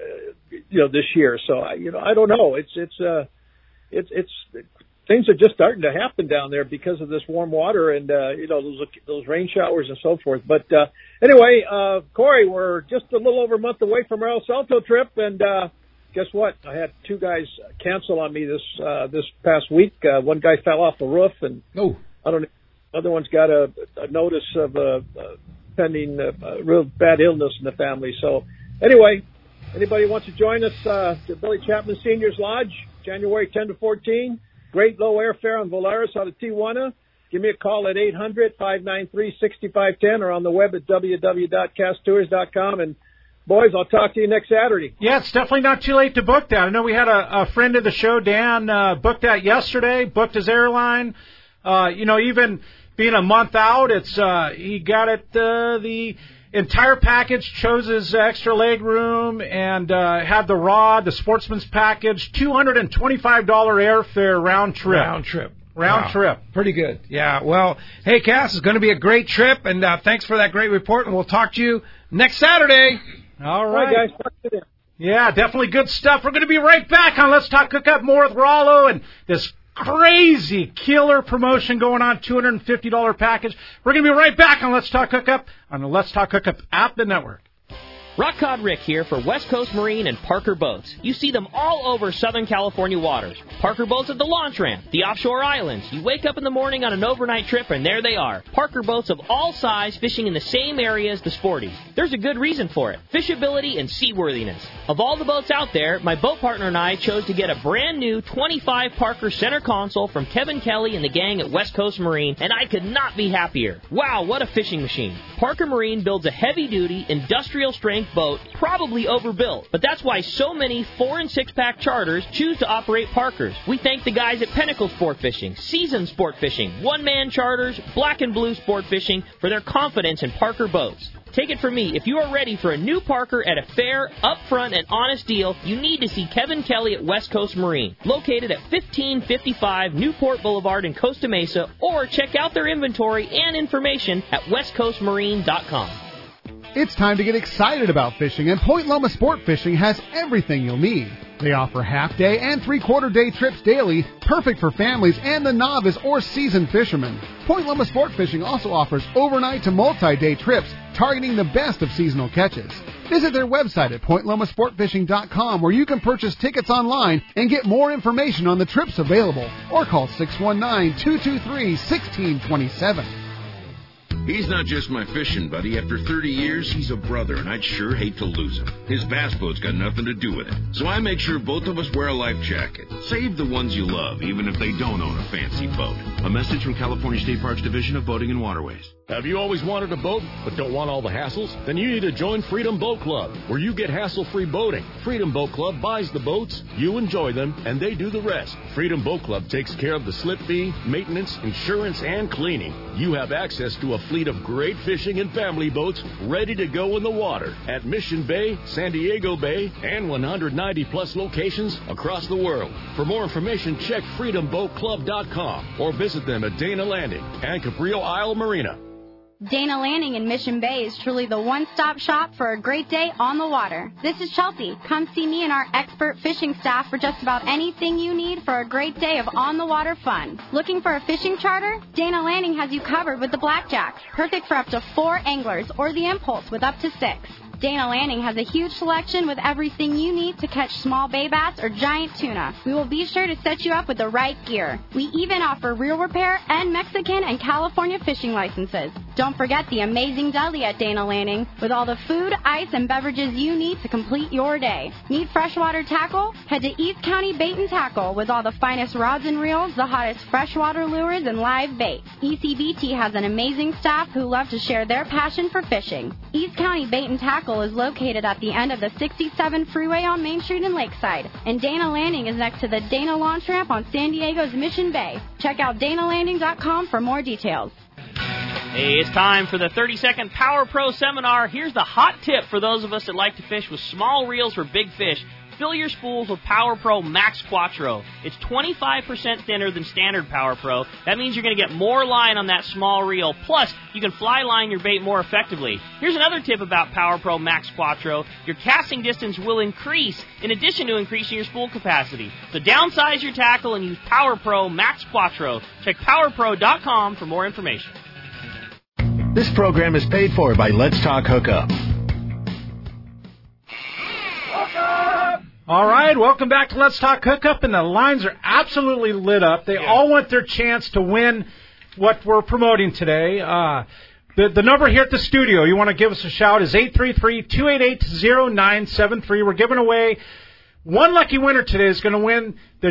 Speaker 15: this year. So I don't know. It's things are just starting to happen down there because of this warm water and those rain showers and so forth. But anyway, Corey, we're just a little over a month away from our El Salto trip, and guess what? I had two guys cancel on me this past week. One guy fell off a roof, and I don't know. Other one's got a notice of pending real bad illness in the family. So anyway, anybody wants to join us to Billy Chapman Senior's Lodge, January 10 to 14. Great low airfare on Volaris out of Tijuana. Give me a call at 800-593-6510 or on the web at www.casttours.com. And boys, I'll talk to you next Saturday.
Speaker 4: Yeah, it's definitely not too late to book that. I know we had a friend of the show, Dan, booked that yesterday, booked his airline. Even being a month out, he got it the entire package, chose his extra leg room, and had the rod, the sportsman's package, $225 airfare round trip. Round trip.
Speaker 2: Pretty good. Yeah. Well, hey, Cass, it's going to be a great trip, and thanks for that great report, and we'll talk to you next Saturday.
Speaker 4: All right.
Speaker 15: Guys. Talk to them.
Speaker 4: Yeah, definitely good stuff. We're going to be right back on Let's Talk Hookup, more with Rollo and this crazy killer promotion going on, $250 package. We're going to be right back on Let's Talk Hookup on the Let's Talk Hookup app, the network.
Speaker 16: Rock Cod Rick here for West Coast Marine and Parker Boats. You see them all over Southern California waters. Parker Boats at the launch ramp, the offshore islands. You wake up in the morning on an overnight trip and there they are. Parker Boats of all size fishing in the same area as the Sporties. There's a good reason for it. Fishability and seaworthiness. Of all the boats out there, my boat partner and I chose to get a brand new 25 Parker center console from Kevin Kelly and the gang at West Coast Marine, and I could not be happier. Wow, what a fishing machine. Parker Marine builds a heavy-duty, industrial-strength boat, probably overbuilt, but that's why so many 4- and 6-pack charters choose to operate Parkers. We thank the guys at Pinnacle Sport Fishing, Season Sport Fishing, One-Man Charters, Black and Blue Sport Fishing for their confidence in Parker boats. Take it from me, if you are ready for a new Parker at a fair, upfront, and honest deal, you need to see Kevin Kelly at West Coast Marine, located at 1555 Newport Boulevard in Costa Mesa, or check out their inventory and information at westcoastmarine.com.
Speaker 12: It's time to get excited about fishing, and Point Loma Sport Fishing has everything you'll need. They offer half-day and three-quarter-day trips daily, perfect for families and the novice or seasoned fishermen. Point Loma Sport Fishing also offers overnight to multi-day trips targeting the best of seasonal catches. Visit their website at pointlomasportfishing.com where you can purchase tickets online and get more information on the trips available, or call 619-223-1627.
Speaker 17: He's not just my fishing buddy. After 30 years, he's a brother, and I'd sure hate to lose him. His bass boat's got nothing to do with it. So I make sure both of us wear a life jacket. Save the ones you love, even if they don't own a fancy boat.
Speaker 18: A message from California State Parks Division of Boating and Waterways.
Speaker 19: Have you always wanted a boat but don't want all the hassles? Then you need to join Freedom Boat Club, where you get hassle-free boating. Freedom Boat Club buys the boats, you enjoy them, and they do the rest. Freedom Boat Club takes care of the slip fee, maintenance, insurance, and cleaning. You have access to a fleet of great fishing and family boats ready to go in the water at Mission Bay, San Diego Bay, and 190-plus locations across the world. For more information, check freedomboatclub.com or visit them at Dana Landing and Cabrillo Isle Marina.
Speaker 20: Dana Landing in Mission Bay is truly the one-stop shop for a great day on the water. This is Chelsea. Come see me and our expert fishing staff for just about anything you need for a great day of on-the-water fun. Looking for a fishing charter? Dana Landing has you covered with the Blackjack, perfect for up to 4 anglers, or the Impulse with up to 6. Dana Landing has a huge selection with everything you need to catch small bay bass or giant tuna. We will be sure to set you up with the right gear. We even offer reel repair and Mexican and California fishing licenses. Don't forget the amazing deli at Dana Landing with all the food, ice, and beverages you need to complete your day. Need freshwater tackle? Head to East County Bait and Tackle with all the finest rods and reels, the hottest freshwater lures, and live bait. ECBT has an amazing staff who love to share their passion for fishing. East County Bait and Tackle is located at the end of the 67 freeway on Main Street in Lakeside, and Dana Landing is next to the Dana Launch Ramp on San Diego's Mission Bay. Check out danalanding.com for more details.
Speaker 16: Hey, it's time for the 30-second Power Pro seminar. Here's the hot tip for those of us that like to fish with small reels for big fish. Fill your spools with Power Pro Max Quattro. It's 25% thinner than standard Power Pro. That means you're going to get more line on that small reel. Plus, you can fly line your bait more effectively. Here's another tip about Power Pro Max Quattro. Your casting distance will increase in addition to increasing your spool capacity. So downsize your tackle and use Power Pro Max Quattro. Check PowerPro.com for more information.
Speaker 21: This program is paid for by Let's Talk Hookup.
Speaker 4: All right, welcome back to Let's Talk Hookup, and the lines are absolutely lit up. They all want their chance to win what we're promoting today. The number here at the studio, you want to give us a shout, is 833-288-0973. We're giving away one lucky winner today is going to win the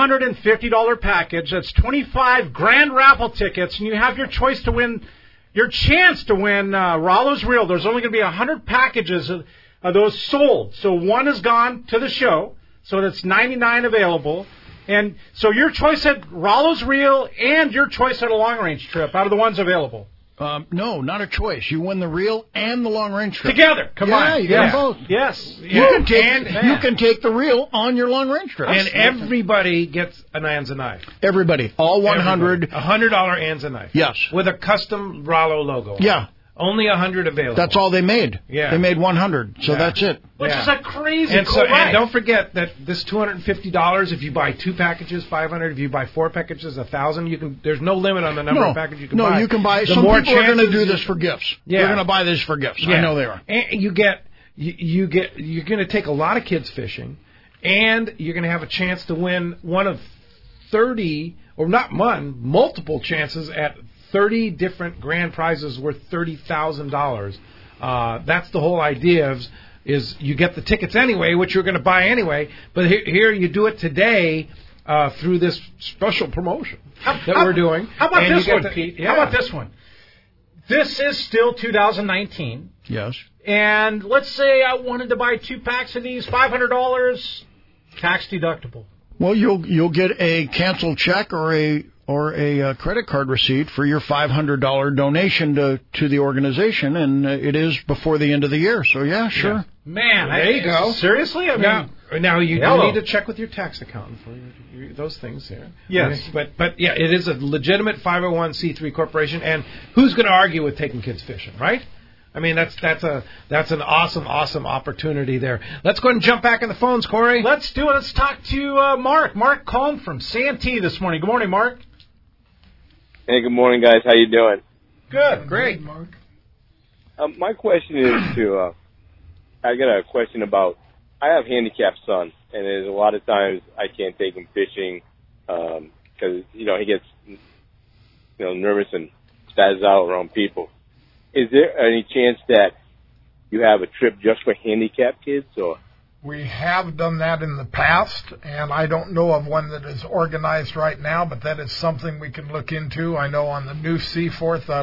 Speaker 4: $250 package. That's 25 grand raffle tickets, and you have your choice to win, your chance to win Rollo's Reel. There's only going to be 100 packages of those sold. So one is gone to the show, so that's 99 available. And so your choice at Rollo's Reel and your choice at a long-range trip out of the ones available.
Speaker 6: No, not a choice. You win the reel and the long-range trip.
Speaker 4: Together.
Speaker 6: Yeah, you get them both.
Speaker 4: Yes.
Speaker 6: You can take the reel on your long-range trip.
Speaker 2: And everybody gets an Anza knife.
Speaker 6: Everybody. All 100.
Speaker 2: $100 Anza knife.
Speaker 6: Yes.
Speaker 2: With a custom Rollo logo.
Speaker 6: Yeah.
Speaker 2: Only 100 available.
Speaker 6: That's all they made.
Speaker 2: Yeah.
Speaker 6: They made 100, so that's it.
Speaker 4: Which is a crazy
Speaker 2: and
Speaker 4: cool
Speaker 2: And don't forget that this $250, if you buy 2 packages, $500. If you buy 4 packages, $1,000. You can. There's no limit on the number of packages you can buy.
Speaker 6: No, you can buy. Some people are going to do this for gifts. Yeah. They're going to buy this for gifts. Yeah. I know they are.
Speaker 2: And you're going to take a lot of kids fishing, and you're going to have a chance to win one of 30, or not one, multiple chances at 30 different grand prizes worth $30,000. That's the whole idea is you get the tickets anyway, which you're going to buy anyway. But here you do it today through this special promotion that we're doing.
Speaker 4: How about this one, Pete? Yeah. How about this one? This is still 2019.
Speaker 6: Yes.
Speaker 4: And let's say I wanted to buy 2 packs of these, $500, tax deductible.
Speaker 6: Well, you'll get a canceled check or a credit card receipt for your $500 donation to the organization, and it is before the end of the year. So, yeah, sure. Yeah.
Speaker 4: Man,
Speaker 2: there you go.
Speaker 4: Seriously? I mean,
Speaker 2: now you do need to check with your tax accountant for those things there.
Speaker 4: Yes.
Speaker 2: But yeah, it is a legitimate 501c3 corporation, and who's going to argue with taking kids fishing, right? I mean, that's an awesome opportunity there. Let's go ahead and jump back in the phones, Corey.
Speaker 4: Let's do it. Let's talk to Mark. Mark calling from Santee this morning. Good morning, Mark.
Speaker 1: Hey, good morning, guys. How you doing?
Speaker 4: Good, great.
Speaker 7: Mark.
Speaker 1: My question is I got a question about, I have handicapped son, and there's a lot of times I can't take him fishing because, he gets, nervous and spazzes out around people. Is there any chance that you have a trip just for handicapped kids, or?
Speaker 7: We have done that in the past, and I don't know of one that is organized right now, but that is something we can look into. I know on the new Seaforth out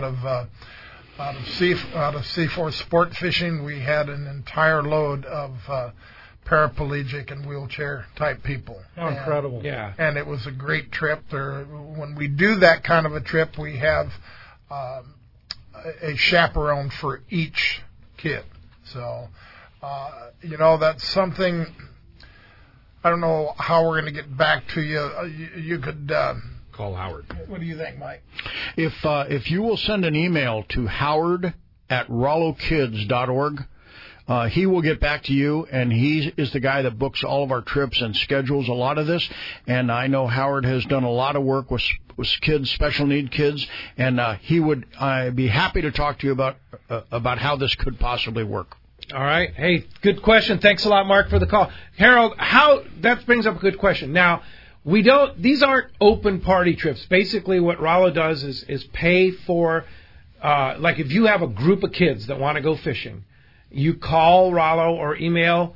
Speaker 7: of Seaforth Sport Fishing, we had an entire load of paraplegic and wheelchair type people.
Speaker 4: Oh, incredible.
Speaker 7: Yeah. And it was a great trip. When we do that kind of a trip, we have a chaperone for each kid. So, that's something, I don't know how we're going to get back to you. You could...
Speaker 5: Call Howard.
Speaker 7: What do you think, Mike?
Speaker 6: If you will send an email to howard@RolloKids.org, he will get back to you, and he is the guy that books all of our trips and schedules a lot of this. And I know Howard has done a lot of work with kids, special need kids, and he would be happy to talk to you about how this could possibly work.
Speaker 2: All right. Hey, good question. Thanks a lot, Mark, for the call. Harold, that brings up a good question. Now, these aren't open party trips. Basically, what Rollo does is pay for, like if you have a group of kids that want to go fishing, you call Rollo or email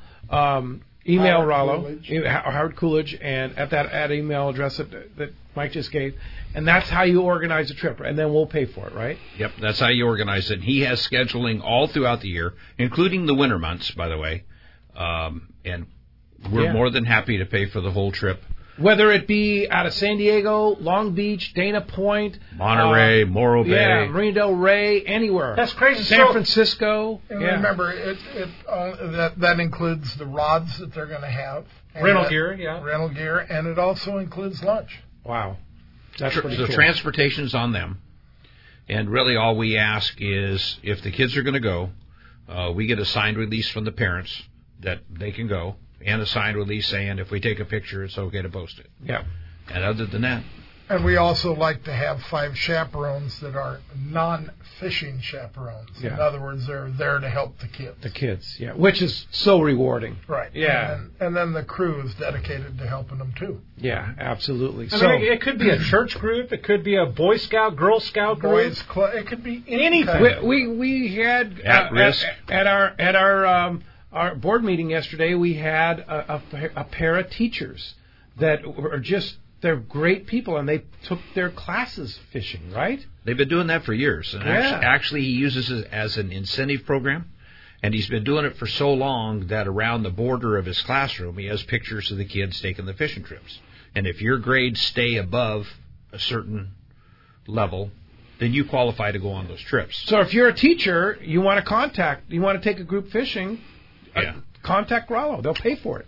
Speaker 2: Rollo, Howard Coolidge, and at that email address that Mike just gave, and that's how you organize a trip, and then we'll pay for it, right?
Speaker 5: Yep, that's how you organize it. He has scheduling all throughout the year, including the winter months, by the way, and we're more than happy to pay for the whole trip.
Speaker 2: Whether it be out of San Diego, Long Beach, Dana Point,
Speaker 5: Monterey, Morro Bay,
Speaker 2: Marina Del Rey, anywhere.
Speaker 4: That's crazy.
Speaker 2: San Francisco.
Speaker 7: And remember, that includes the rods that they're going to have.
Speaker 4: Rental gear, yeah.
Speaker 7: Rental gear, and it also includes lunch.
Speaker 2: Wow. That's pretty cool.
Speaker 5: The transportation's on them. And really all we ask is if the kids are going to go, we get a signed release from the parents that they can go, and a signed release saying if we take a picture, it's okay to post it.
Speaker 2: Yeah.
Speaker 5: And other than that.
Speaker 7: And we also like to have 5 chaperones that are non-fishing chaperones. Yeah. In other words, they're there to help the kids.
Speaker 2: The kids, yeah. Which is so rewarding.
Speaker 7: Right.
Speaker 2: Yeah.
Speaker 7: And then the crew is dedicated to helping them, too.
Speaker 2: Yeah, absolutely.
Speaker 4: I mean, it could be a church group. It could be a Boy Scout, Girl Scout group.
Speaker 7: It could be anything.
Speaker 2: We had
Speaker 5: at risk.
Speaker 2: At our board meeting yesterday, we had a pair of teachers that are they're great people, and they took their classes fishing, right?
Speaker 5: They've been doing that for years. And actually, he uses it as an incentive program, and he's been doing it for so long that around the border of his classroom, he has pictures of the kids taking the fishing trips. And if your grades stay above a certain level, then you qualify to go on those trips.
Speaker 2: So if you're a teacher, you want to take a group fishing, contact Rollo. They'll pay for it.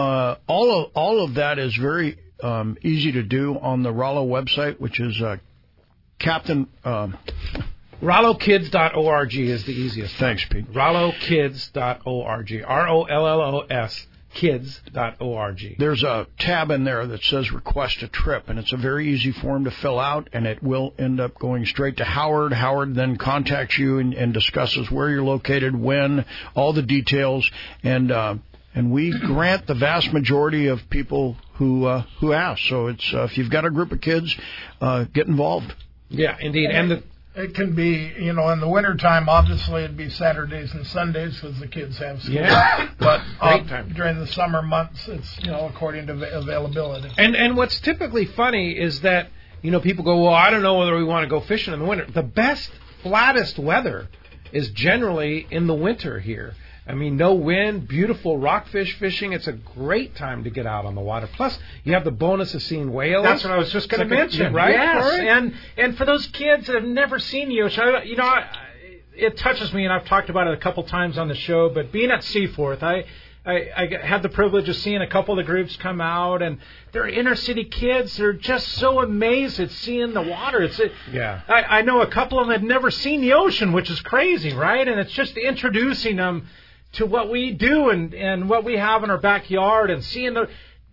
Speaker 6: All of that is very easy to do on the Rollo website, which is Captain...
Speaker 2: RolloKids.org is the easiest.
Speaker 6: Thanks, Pete.
Speaker 2: RolloKids.org. ROLLOS kids.org.
Speaker 6: There's a tab in there that says Request a Trip, and it's a very easy form to fill out, and it will end up going straight to Howard. Howard then contacts you and discusses where you're located, when, all the details, and we grant the vast majority of people who ask. So it's if you've got a group of kids, get involved.
Speaker 2: Yeah, indeed. And
Speaker 7: it can be, in the wintertime, obviously it'd be Saturdays and Sundays because the kids have school.
Speaker 2: Yeah.
Speaker 7: But during the summer months, it's, according to availability.
Speaker 2: And what's typically funny is that, people go, well, I don't know whether we want to go fishing in the winter. The best, flattest weather is generally in the winter here. I mean, no wind, beautiful rockfish fishing. It's a great time to get out on the water. Plus, you have the bonus of seeing whales.
Speaker 4: That's what I was just going to mention,
Speaker 2: right?
Speaker 4: Yes, and for those kids that have never seen the ocean, it touches me, and I've talked about it a couple times on the show. But being at Seaforth, I had the privilege of seeing a couple of the groups come out, and they're inner city kids. They're just so amazed at seeing the water. I know a couple of them had never seen the ocean, which is crazy, right? And it's just introducing them to what we do and what we have in our backyard and seeing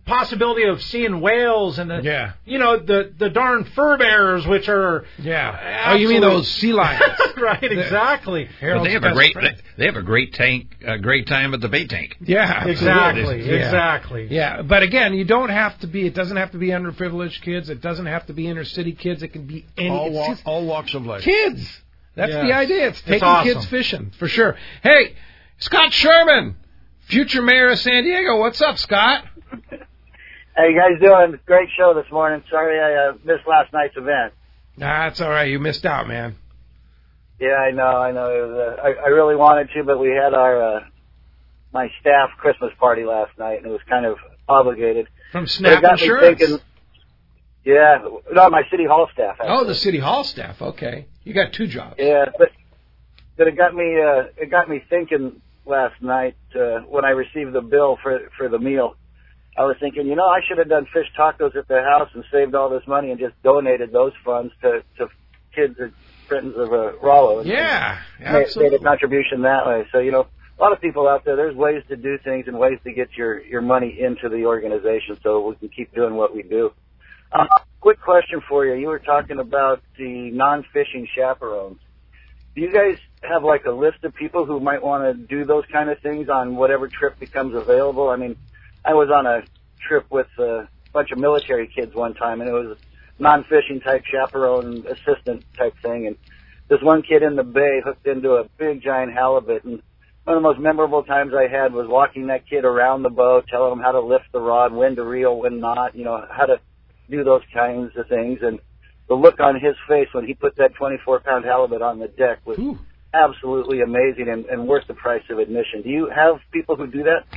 Speaker 4: possibility of seeing whales and the darn fur bears, which are
Speaker 2: Oh, you mean those sea lions?
Speaker 4: Right, exactly.
Speaker 5: But they have a great time at the bait tank.
Speaker 2: Yeah,
Speaker 4: exactly.
Speaker 2: Yeah, but again, you don't have to be. It doesn't have to be underprivileged kids. It doesn't have to be inner city kids. It can be any
Speaker 6: all walks of life.
Speaker 2: Kids. That's the idea. It's taking
Speaker 4: awesome.
Speaker 2: kids fishing for sure. Hey, Scott Sherman, future mayor of San Diego. What's up, Scott?
Speaker 8: How you guys doing? Great show this morning. Sorry I missed last night's event.
Speaker 2: Nah, that's all right. You missed out, man.
Speaker 8: Yeah, I know. It was, I really wanted to, but we had my staff Christmas party last night, and it was kind of obligated.
Speaker 2: From Snap Insurance?
Speaker 8: No, my City Hall staff. Actually.
Speaker 2: Oh, the City Hall staff. Okay, you got 2 jobs.
Speaker 8: Yeah, but it got me thinking last night when I received the bill for the meal. I was thinking, I should have done fish tacos at the house and saved all this money and just donated those funds to kids and friends of Rollo.
Speaker 2: Yeah, absolutely.
Speaker 8: Made a contribution that way. So, a lot of people out there, there's ways to do things and ways to get your money into the organization so we can keep doing what we do. Quick question for you. You were talking about the non-fishing chaperones. Do you guys have like a list of people who might want to do those kind of things on whatever trip becomes available? I mean, I was on a trip with a bunch of military kids one time, and it was a non-fishing type chaperone assistant type thing. And this one kid in the bay hooked into a big giant halibut. And one of the most memorable times I had was walking that kid around the boat, telling him how to lift the rod, when to reel, when not, how to do those kinds of things. And the look on his face when he put that 24-pound halibut on the deck was absolutely amazing and worth the price of admission. Do you have people who do that?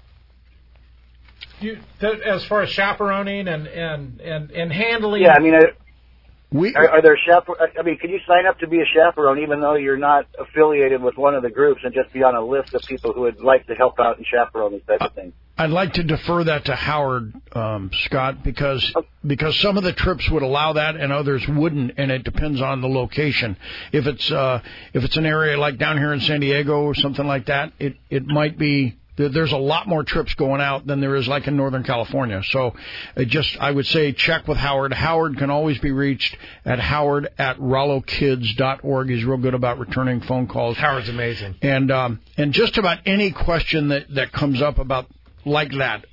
Speaker 4: As far as chaperoning and handling.
Speaker 8: Yeah, I mean, are there can you sign up to be a chaperone even though you're not affiliated with one of the groups and just be on a list of people who would like to help out and chaperone these types of things?
Speaker 6: I'd like to defer that to Howard, Scott, because some of the trips would allow that and others wouldn't, and it depends on the location. If it's an area like down here in San Diego or something like that, it might be. There's a lot more trips going out than there is like in Northern California. So I would say check with Howard. Howard can always be reached at howard@rollokids.org. He's real good about returning phone calls.
Speaker 2: Howard's amazing.
Speaker 6: And just about any question that comes up about like that,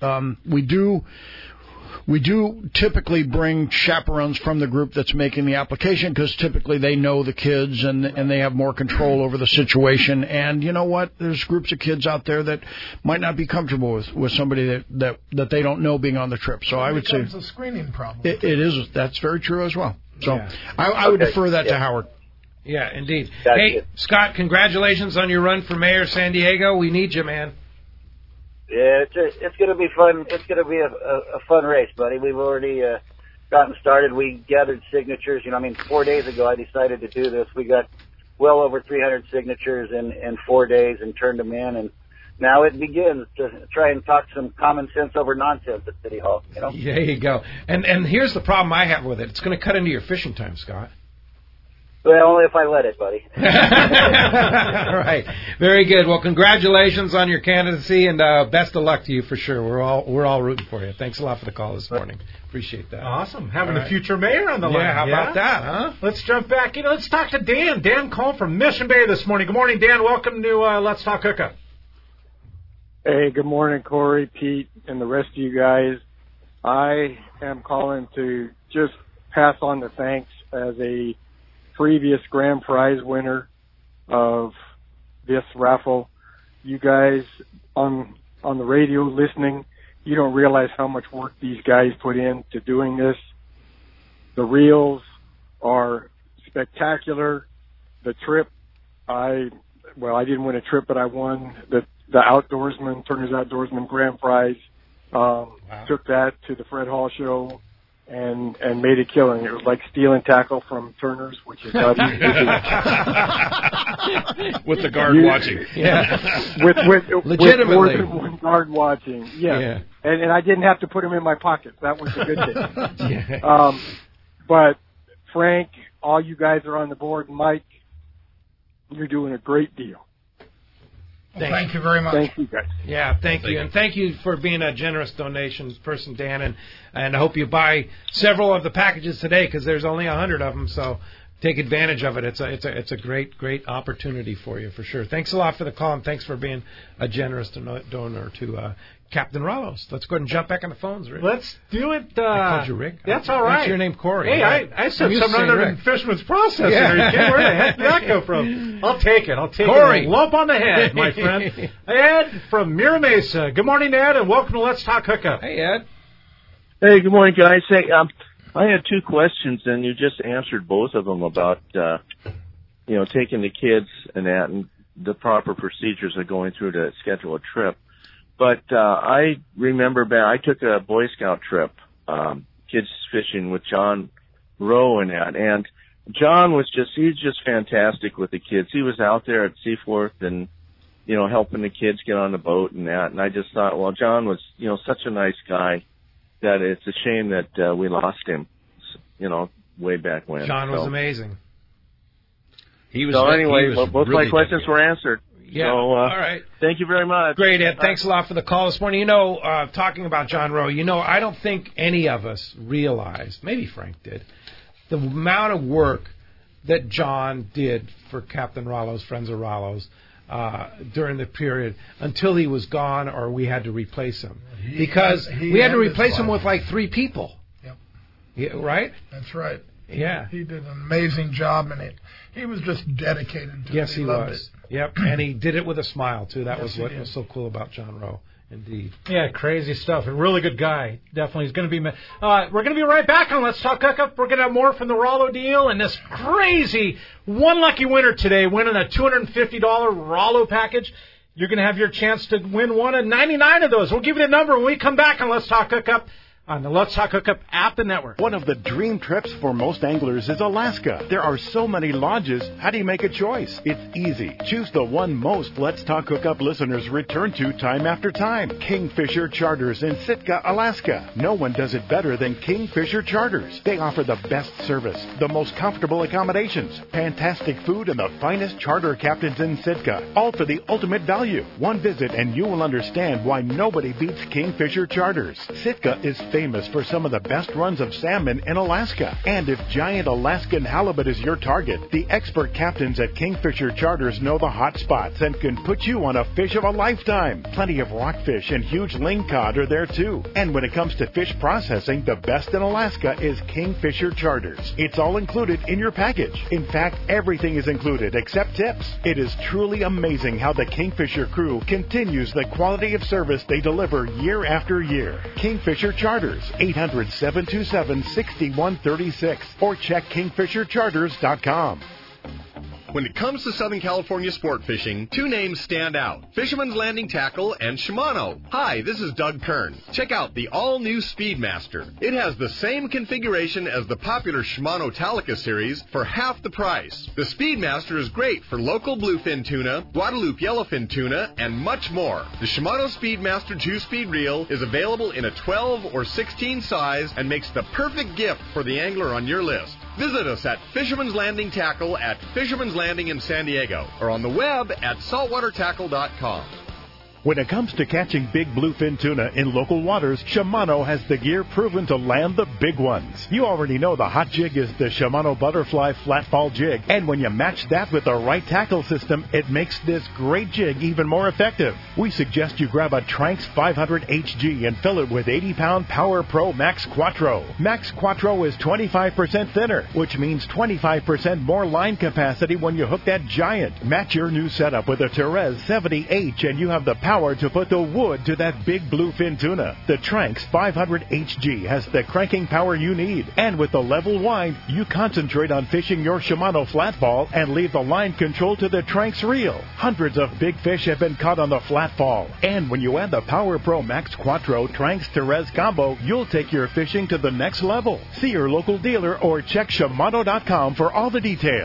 Speaker 6: we do typically bring chaperones from the group that's making the application because typically they know the kids and they have more control over the situation. And you know what? There's groups of kids out there that might not be comfortable with somebody that they don't know being on the trip. So I would say
Speaker 7: it's a screening problem.
Speaker 6: It is. That's very true as well. So I would defer that to Howard.
Speaker 2: Yeah, indeed.
Speaker 8: That's
Speaker 2: hey,
Speaker 8: it.
Speaker 2: Scott, congratulations on your run for mayor of San Diego. We need you, man.
Speaker 8: Yeah, it's going to be fun. It's going to be a fun race, buddy. We've already gotten started. We gathered signatures. 4 days ago I decided to do this. We got well over 300 signatures in 4 days and turned them in. And now it begins to try and talk some common sense over nonsense at City Hall.
Speaker 2: There you go. And here's the problem I have with it. It's going to cut into your fishing time, Scott.
Speaker 8: Well, only if I let it, buddy.
Speaker 2: All right. Very good. Well, congratulations on your candidacy, and best of luck to you for sure. We're all rooting for you. Thanks a lot for the call this morning. Appreciate that.
Speaker 4: Awesome. Having a future mayor on the line.
Speaker 2: Yeah, how about that, huh?
Speaker 4: Let's jump back. Let's talk to Dan. Dan called from Mission Bay this morning. Good morning, Dan. Welcome to Let's Talk Hookup.
Speaker 22: Hey, good morning, Corey, Pete, and the rest of you guys. I am calling to just pass on the thanks as a previous grand prize winner of this raffle. You guys on the radio listening, you don't realize how much work these guys put into doing this. The reels are spectacular. The trip, I didn't win a trip, but I won the Outdoorsman, Turner's Outdoorsman grand prize. Took that to the Fred Hall show and made a killing. It was like stealing tackle from Turner's, which is not easy to do.
Speaker 5: With the guard watching.
Speaker 22: Yeah. with more than one guard watching. Yeah. And I didn't have to put them in my pockets. That was a good thing. But Frank, all you guys are on the board. Mike, you're doing a great deal.
Speaker 7: Well, thank you very much.
Speaker 14: Thank you, guys.
Speaker 2: Yeah, thank you. And thank you for being a generous donation person, Dan. And I hope you buy several of the packages today because there's only 100 of them. So take advantage of it. It's a great opportunity for you, for sure. Thanks a lot for the call, and thanks for being a generous donor to Captain Rallos. Let's go ahead and jump back on the phones, Rick.
Speaker 4: Let's do it.
Speaker 2: I called you Rick.
Speaker 4: That's all right.
Speaker 2: What's your name, Corey?
Speaker 4: Hey, I said something other than Fishman's Processor.
Speaker 2: Yeah.
Speaker 4: Where the heck did that go from? I'll take it.
Speaker 2: Corey.
Speaker 4: A lump on the head, my friend. Ed from Mira Mesa. Good morning, Ed, and welcome to Let's Talk Hookup.
Speaker 2: Hey, Ed.
Speaker 3: Hey, good morning, guys. Hey, I had two questions, and you just answered both of them about, taking the kids and that, and the proper procedures of going through to schedule a trip. But I remember I took a Boy Scout trip, kids fishing with John Rowe and that, and John he's just fantastic with the kids. He was out there at Seaforth and, helping the kids get on the boat and that, and I just thought, well, John was, such a nice guy that it's a shame that we lost him, way back when.
Speaker 2: John was amazing.
Speaker 3: Both my questions were answered.
Speaker 2: Yeah,
Speaker 3: so,
Speaker 2: all right.
Speaker 3: Thank you very much.
Speaker 2: Great, Ed. Thanks a lot for the call this morning. Talking about John Rowe, I don't think any of us realized, maybe Frank did, the amount of work that John did for Captain Rallos, Friends of Rallos, during the period until he was gone or we had to replace him. Because we had to replace him with like 3 people.
Speaker 7: Yep.
Speaker 2: Yeah, right?
Speaker 7: That's right.
Speaker 2: Yeah.
Speaker 7: He did an amazing job, and he was just dedicated to it.
Speaker 2: Yes, he was.
Speaker 7: It.
Speaker 2: Yep, and he did it with a smile, too. That was what
Speaker 7: did.
Speaker 2: was so cool about John Rowe, indeed.
Speaker 4: Yeah, crazy stuff. A really good guy. Definitely. He's going to be... we're going to be right back on Let's Talk Hookup. We're going to have more from the Rollo deal and this crazy one lucky winner today winning a $250 Rollo package. You're going to have your chance to win one of 99 of those. We'll give you the number when we come back on Let's Talk Hookup on the Let's Talk Hookup app and network.
Speaker 21: One of the dream trips for most anglers is Alaska. There are so many lodges. How do you make a choice? It's easy. Choose the one most Let's Talk Hookup listeners return to time after time. Kingfisher Charters in Sitka, Alaska. No one does it better than Kingfisher Charters. They offer the best service, the most comfortable accommodations, fantastic food, and the finest charter captains in Sitka. All for the ultimate value. One visit and you will understand why nobody beats Kingfisher Charters. Sitka is famous for some of the best runs of salmon in Alaska. And if giant Alaskan halibut is your target, the expert captains at Kingfisher Charters know the hot spots and can put you on a fish of a lifetime. Plenty of rockfish and huge lingcod are there too. And when it comes to fish processing, the best in Alaska is Kingfisher Charters. It's all included in your package. In fact, everything is included except tips. It is truly amazing how the Kingfisher crew continues the quality of service they deliver year after year. Kingfisher Charters, 800-727-6136, or check kingfishercharters.com.
Speaker 9: When it comes to Southern California sport fishing, 2 names stand out: Fisherman's Landing Tackle and Shimano. Hi, this is Doug Kern. Check out the all-new Speedmaster. It has the same configuration as the popular Shimano Talica series for half the price. The Speedmaster is great for local bluefin tuna, Guadalupe yellowfin tuna, and much more. The Shimano Speedmaster 2-speed reel is available in a 12 or 16 size and makes the perfect gift for the angler on your list. Visit us at Fisherman's Landing Tackle at Fisherman's Landing in San Diego or on the web at saltwatertackle.com.
Speaker 21: When it comes to catching big bluefin tuna in local waters, Shimano has the gear proven to land the big ones. You already know the hot jig is the Shimano Butterfly Flatfall Jig, and when you match that with the right tackle system, it makes this great jig even more effective. We suggest you grab a Tranx 500 HG and fill it with 80-pound Power Pro Max Quattro. Max Quattro is 25% thinner, which means 25% more line capacity when you hook that giant. Match your new setup with a Therese 70H and you have the power to put the wood to that big bluefin tuna. The Tranx 500 HG has the cranking power you need, and with the level wind, you concentrate on fishing your Shimano flatfall and leave the line control to the Tranx reel. Hundreds of big fish have been caught on the flatfall, and when you add the Power Pro Max Quattro Tranx Therese combo, you'll take your fishing to the next level. See your local dealer or check Shimano.com for all the details.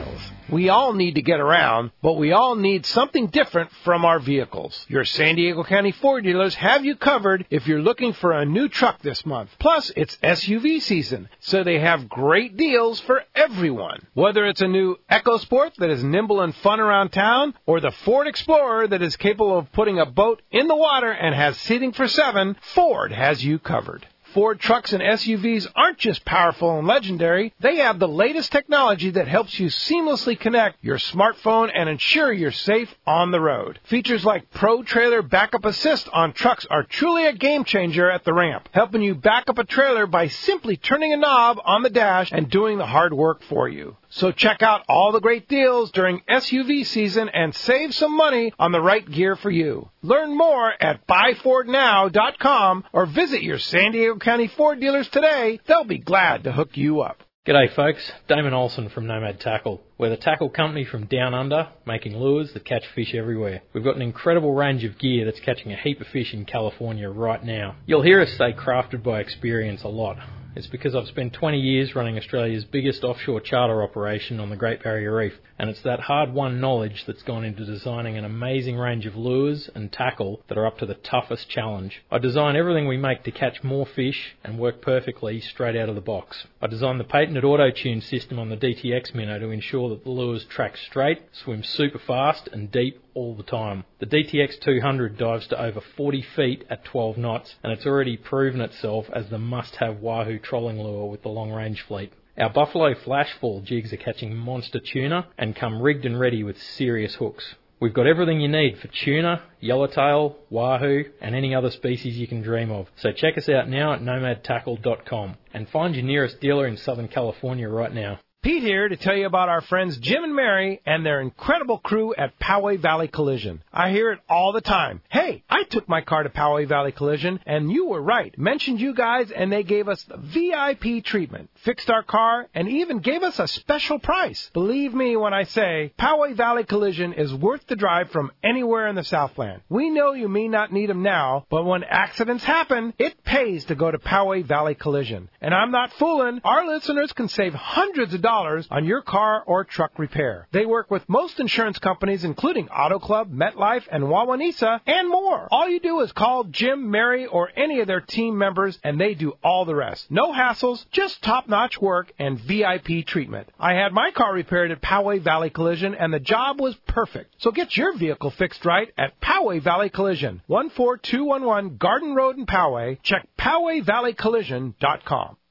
Speaker 2: We all need to get around, but we all need something different from our vehicles. Your San Diego County Ford dealers have you covered if you're looking for a new truck this month. Plus, it's SUV season, so they have great deals for everyone. Whether it's a new EcoSport that is nimble and fun around town, or the Ford Explorer that is capable of putting a boat in the water and has seating for 7, Ford has you covered. Ford trucks and SUVs aren't just powerful and legendary. They have the latest technology that helps you seamlessly connect your smartphone and ensure you're safe on the road. Features like Pro Trailer Backup Assist on trucks are truly a game changer at the ramp, helping you back up a trailer by simply turning a knob on the dash and doing the hard work for you. So check out all the great deals during SUV season and save some money on the right gear for you. Learn more at buyfordnow.com or visit your San Diego County Ford dealers today. They'll be glad to hook you up.
Speaker 10: G'day folks, Damon Olsen from Nomad Tackle. We're the tackle company from down under, making lures that catch fish everywhere. We've got an incredible range of gear that's catching a heap of fish in California right now. You'll hear us say crafted by experience a lot. It's because I've spent 20 years running Australia's biggest offshore charter operation on the Great Barrier Reef, and it's that hard-won knowledge that's gone into designing an amazing range of lures and tackle that are up to the toughest challenge. I design everything we make to catch more fish and work perfectly straight out of the box. I designed the patented auto-tune system on the DTX Minnow to ensure that the lures track straight, swim super fast and deep all the time. The DTX 200 dives to over 40 feet at 12 knots, and it's already proven itself as the must-have Wahoo trolling lure with the long-range fleet. Our Buffalo Flashfall jigs are catching monster tuna and come rigged and ready with serious hooks. We've got everything you need for tuna, yellowtail, wahoo, and any other species you can dream of. So check us out now at nomadtackle.com and find your nearest dealer in Southern California right now.
Speaker 2: Pete here to tell you about our friends Jim and Mary and their incredible crew at Poway Valley Collision. I hear it all the time. Hey, I took my car to Poway Valley Collision, and you were right. Mentioned you guys, and they gave us the VIP treatment, fixed our car, and even gave us a special price. Believe me when I say Poway Valley Collision is worth the drive from anywhere in the Southland. We know you may not need them now, but when accidents happen, it pays to go to Poway Valley Collision. And I'm not fooling. Our listeners can save hundreds of dollars on your car or truck repair. They work with most insurance companies, including Auto Club, MetLife, and Wawanesa, and more. All you do is call Jim, Mary, or any of their team members, and they do all the rest. No hassles, just top-notch work and VIP treatment. I had my car repaired at Poway Valley Collision, and the job was perfect. So get your vehicle fixed right at Poway Valley Collision, 14211 Garden Road in Poway. Check PowayValleyCollision.com.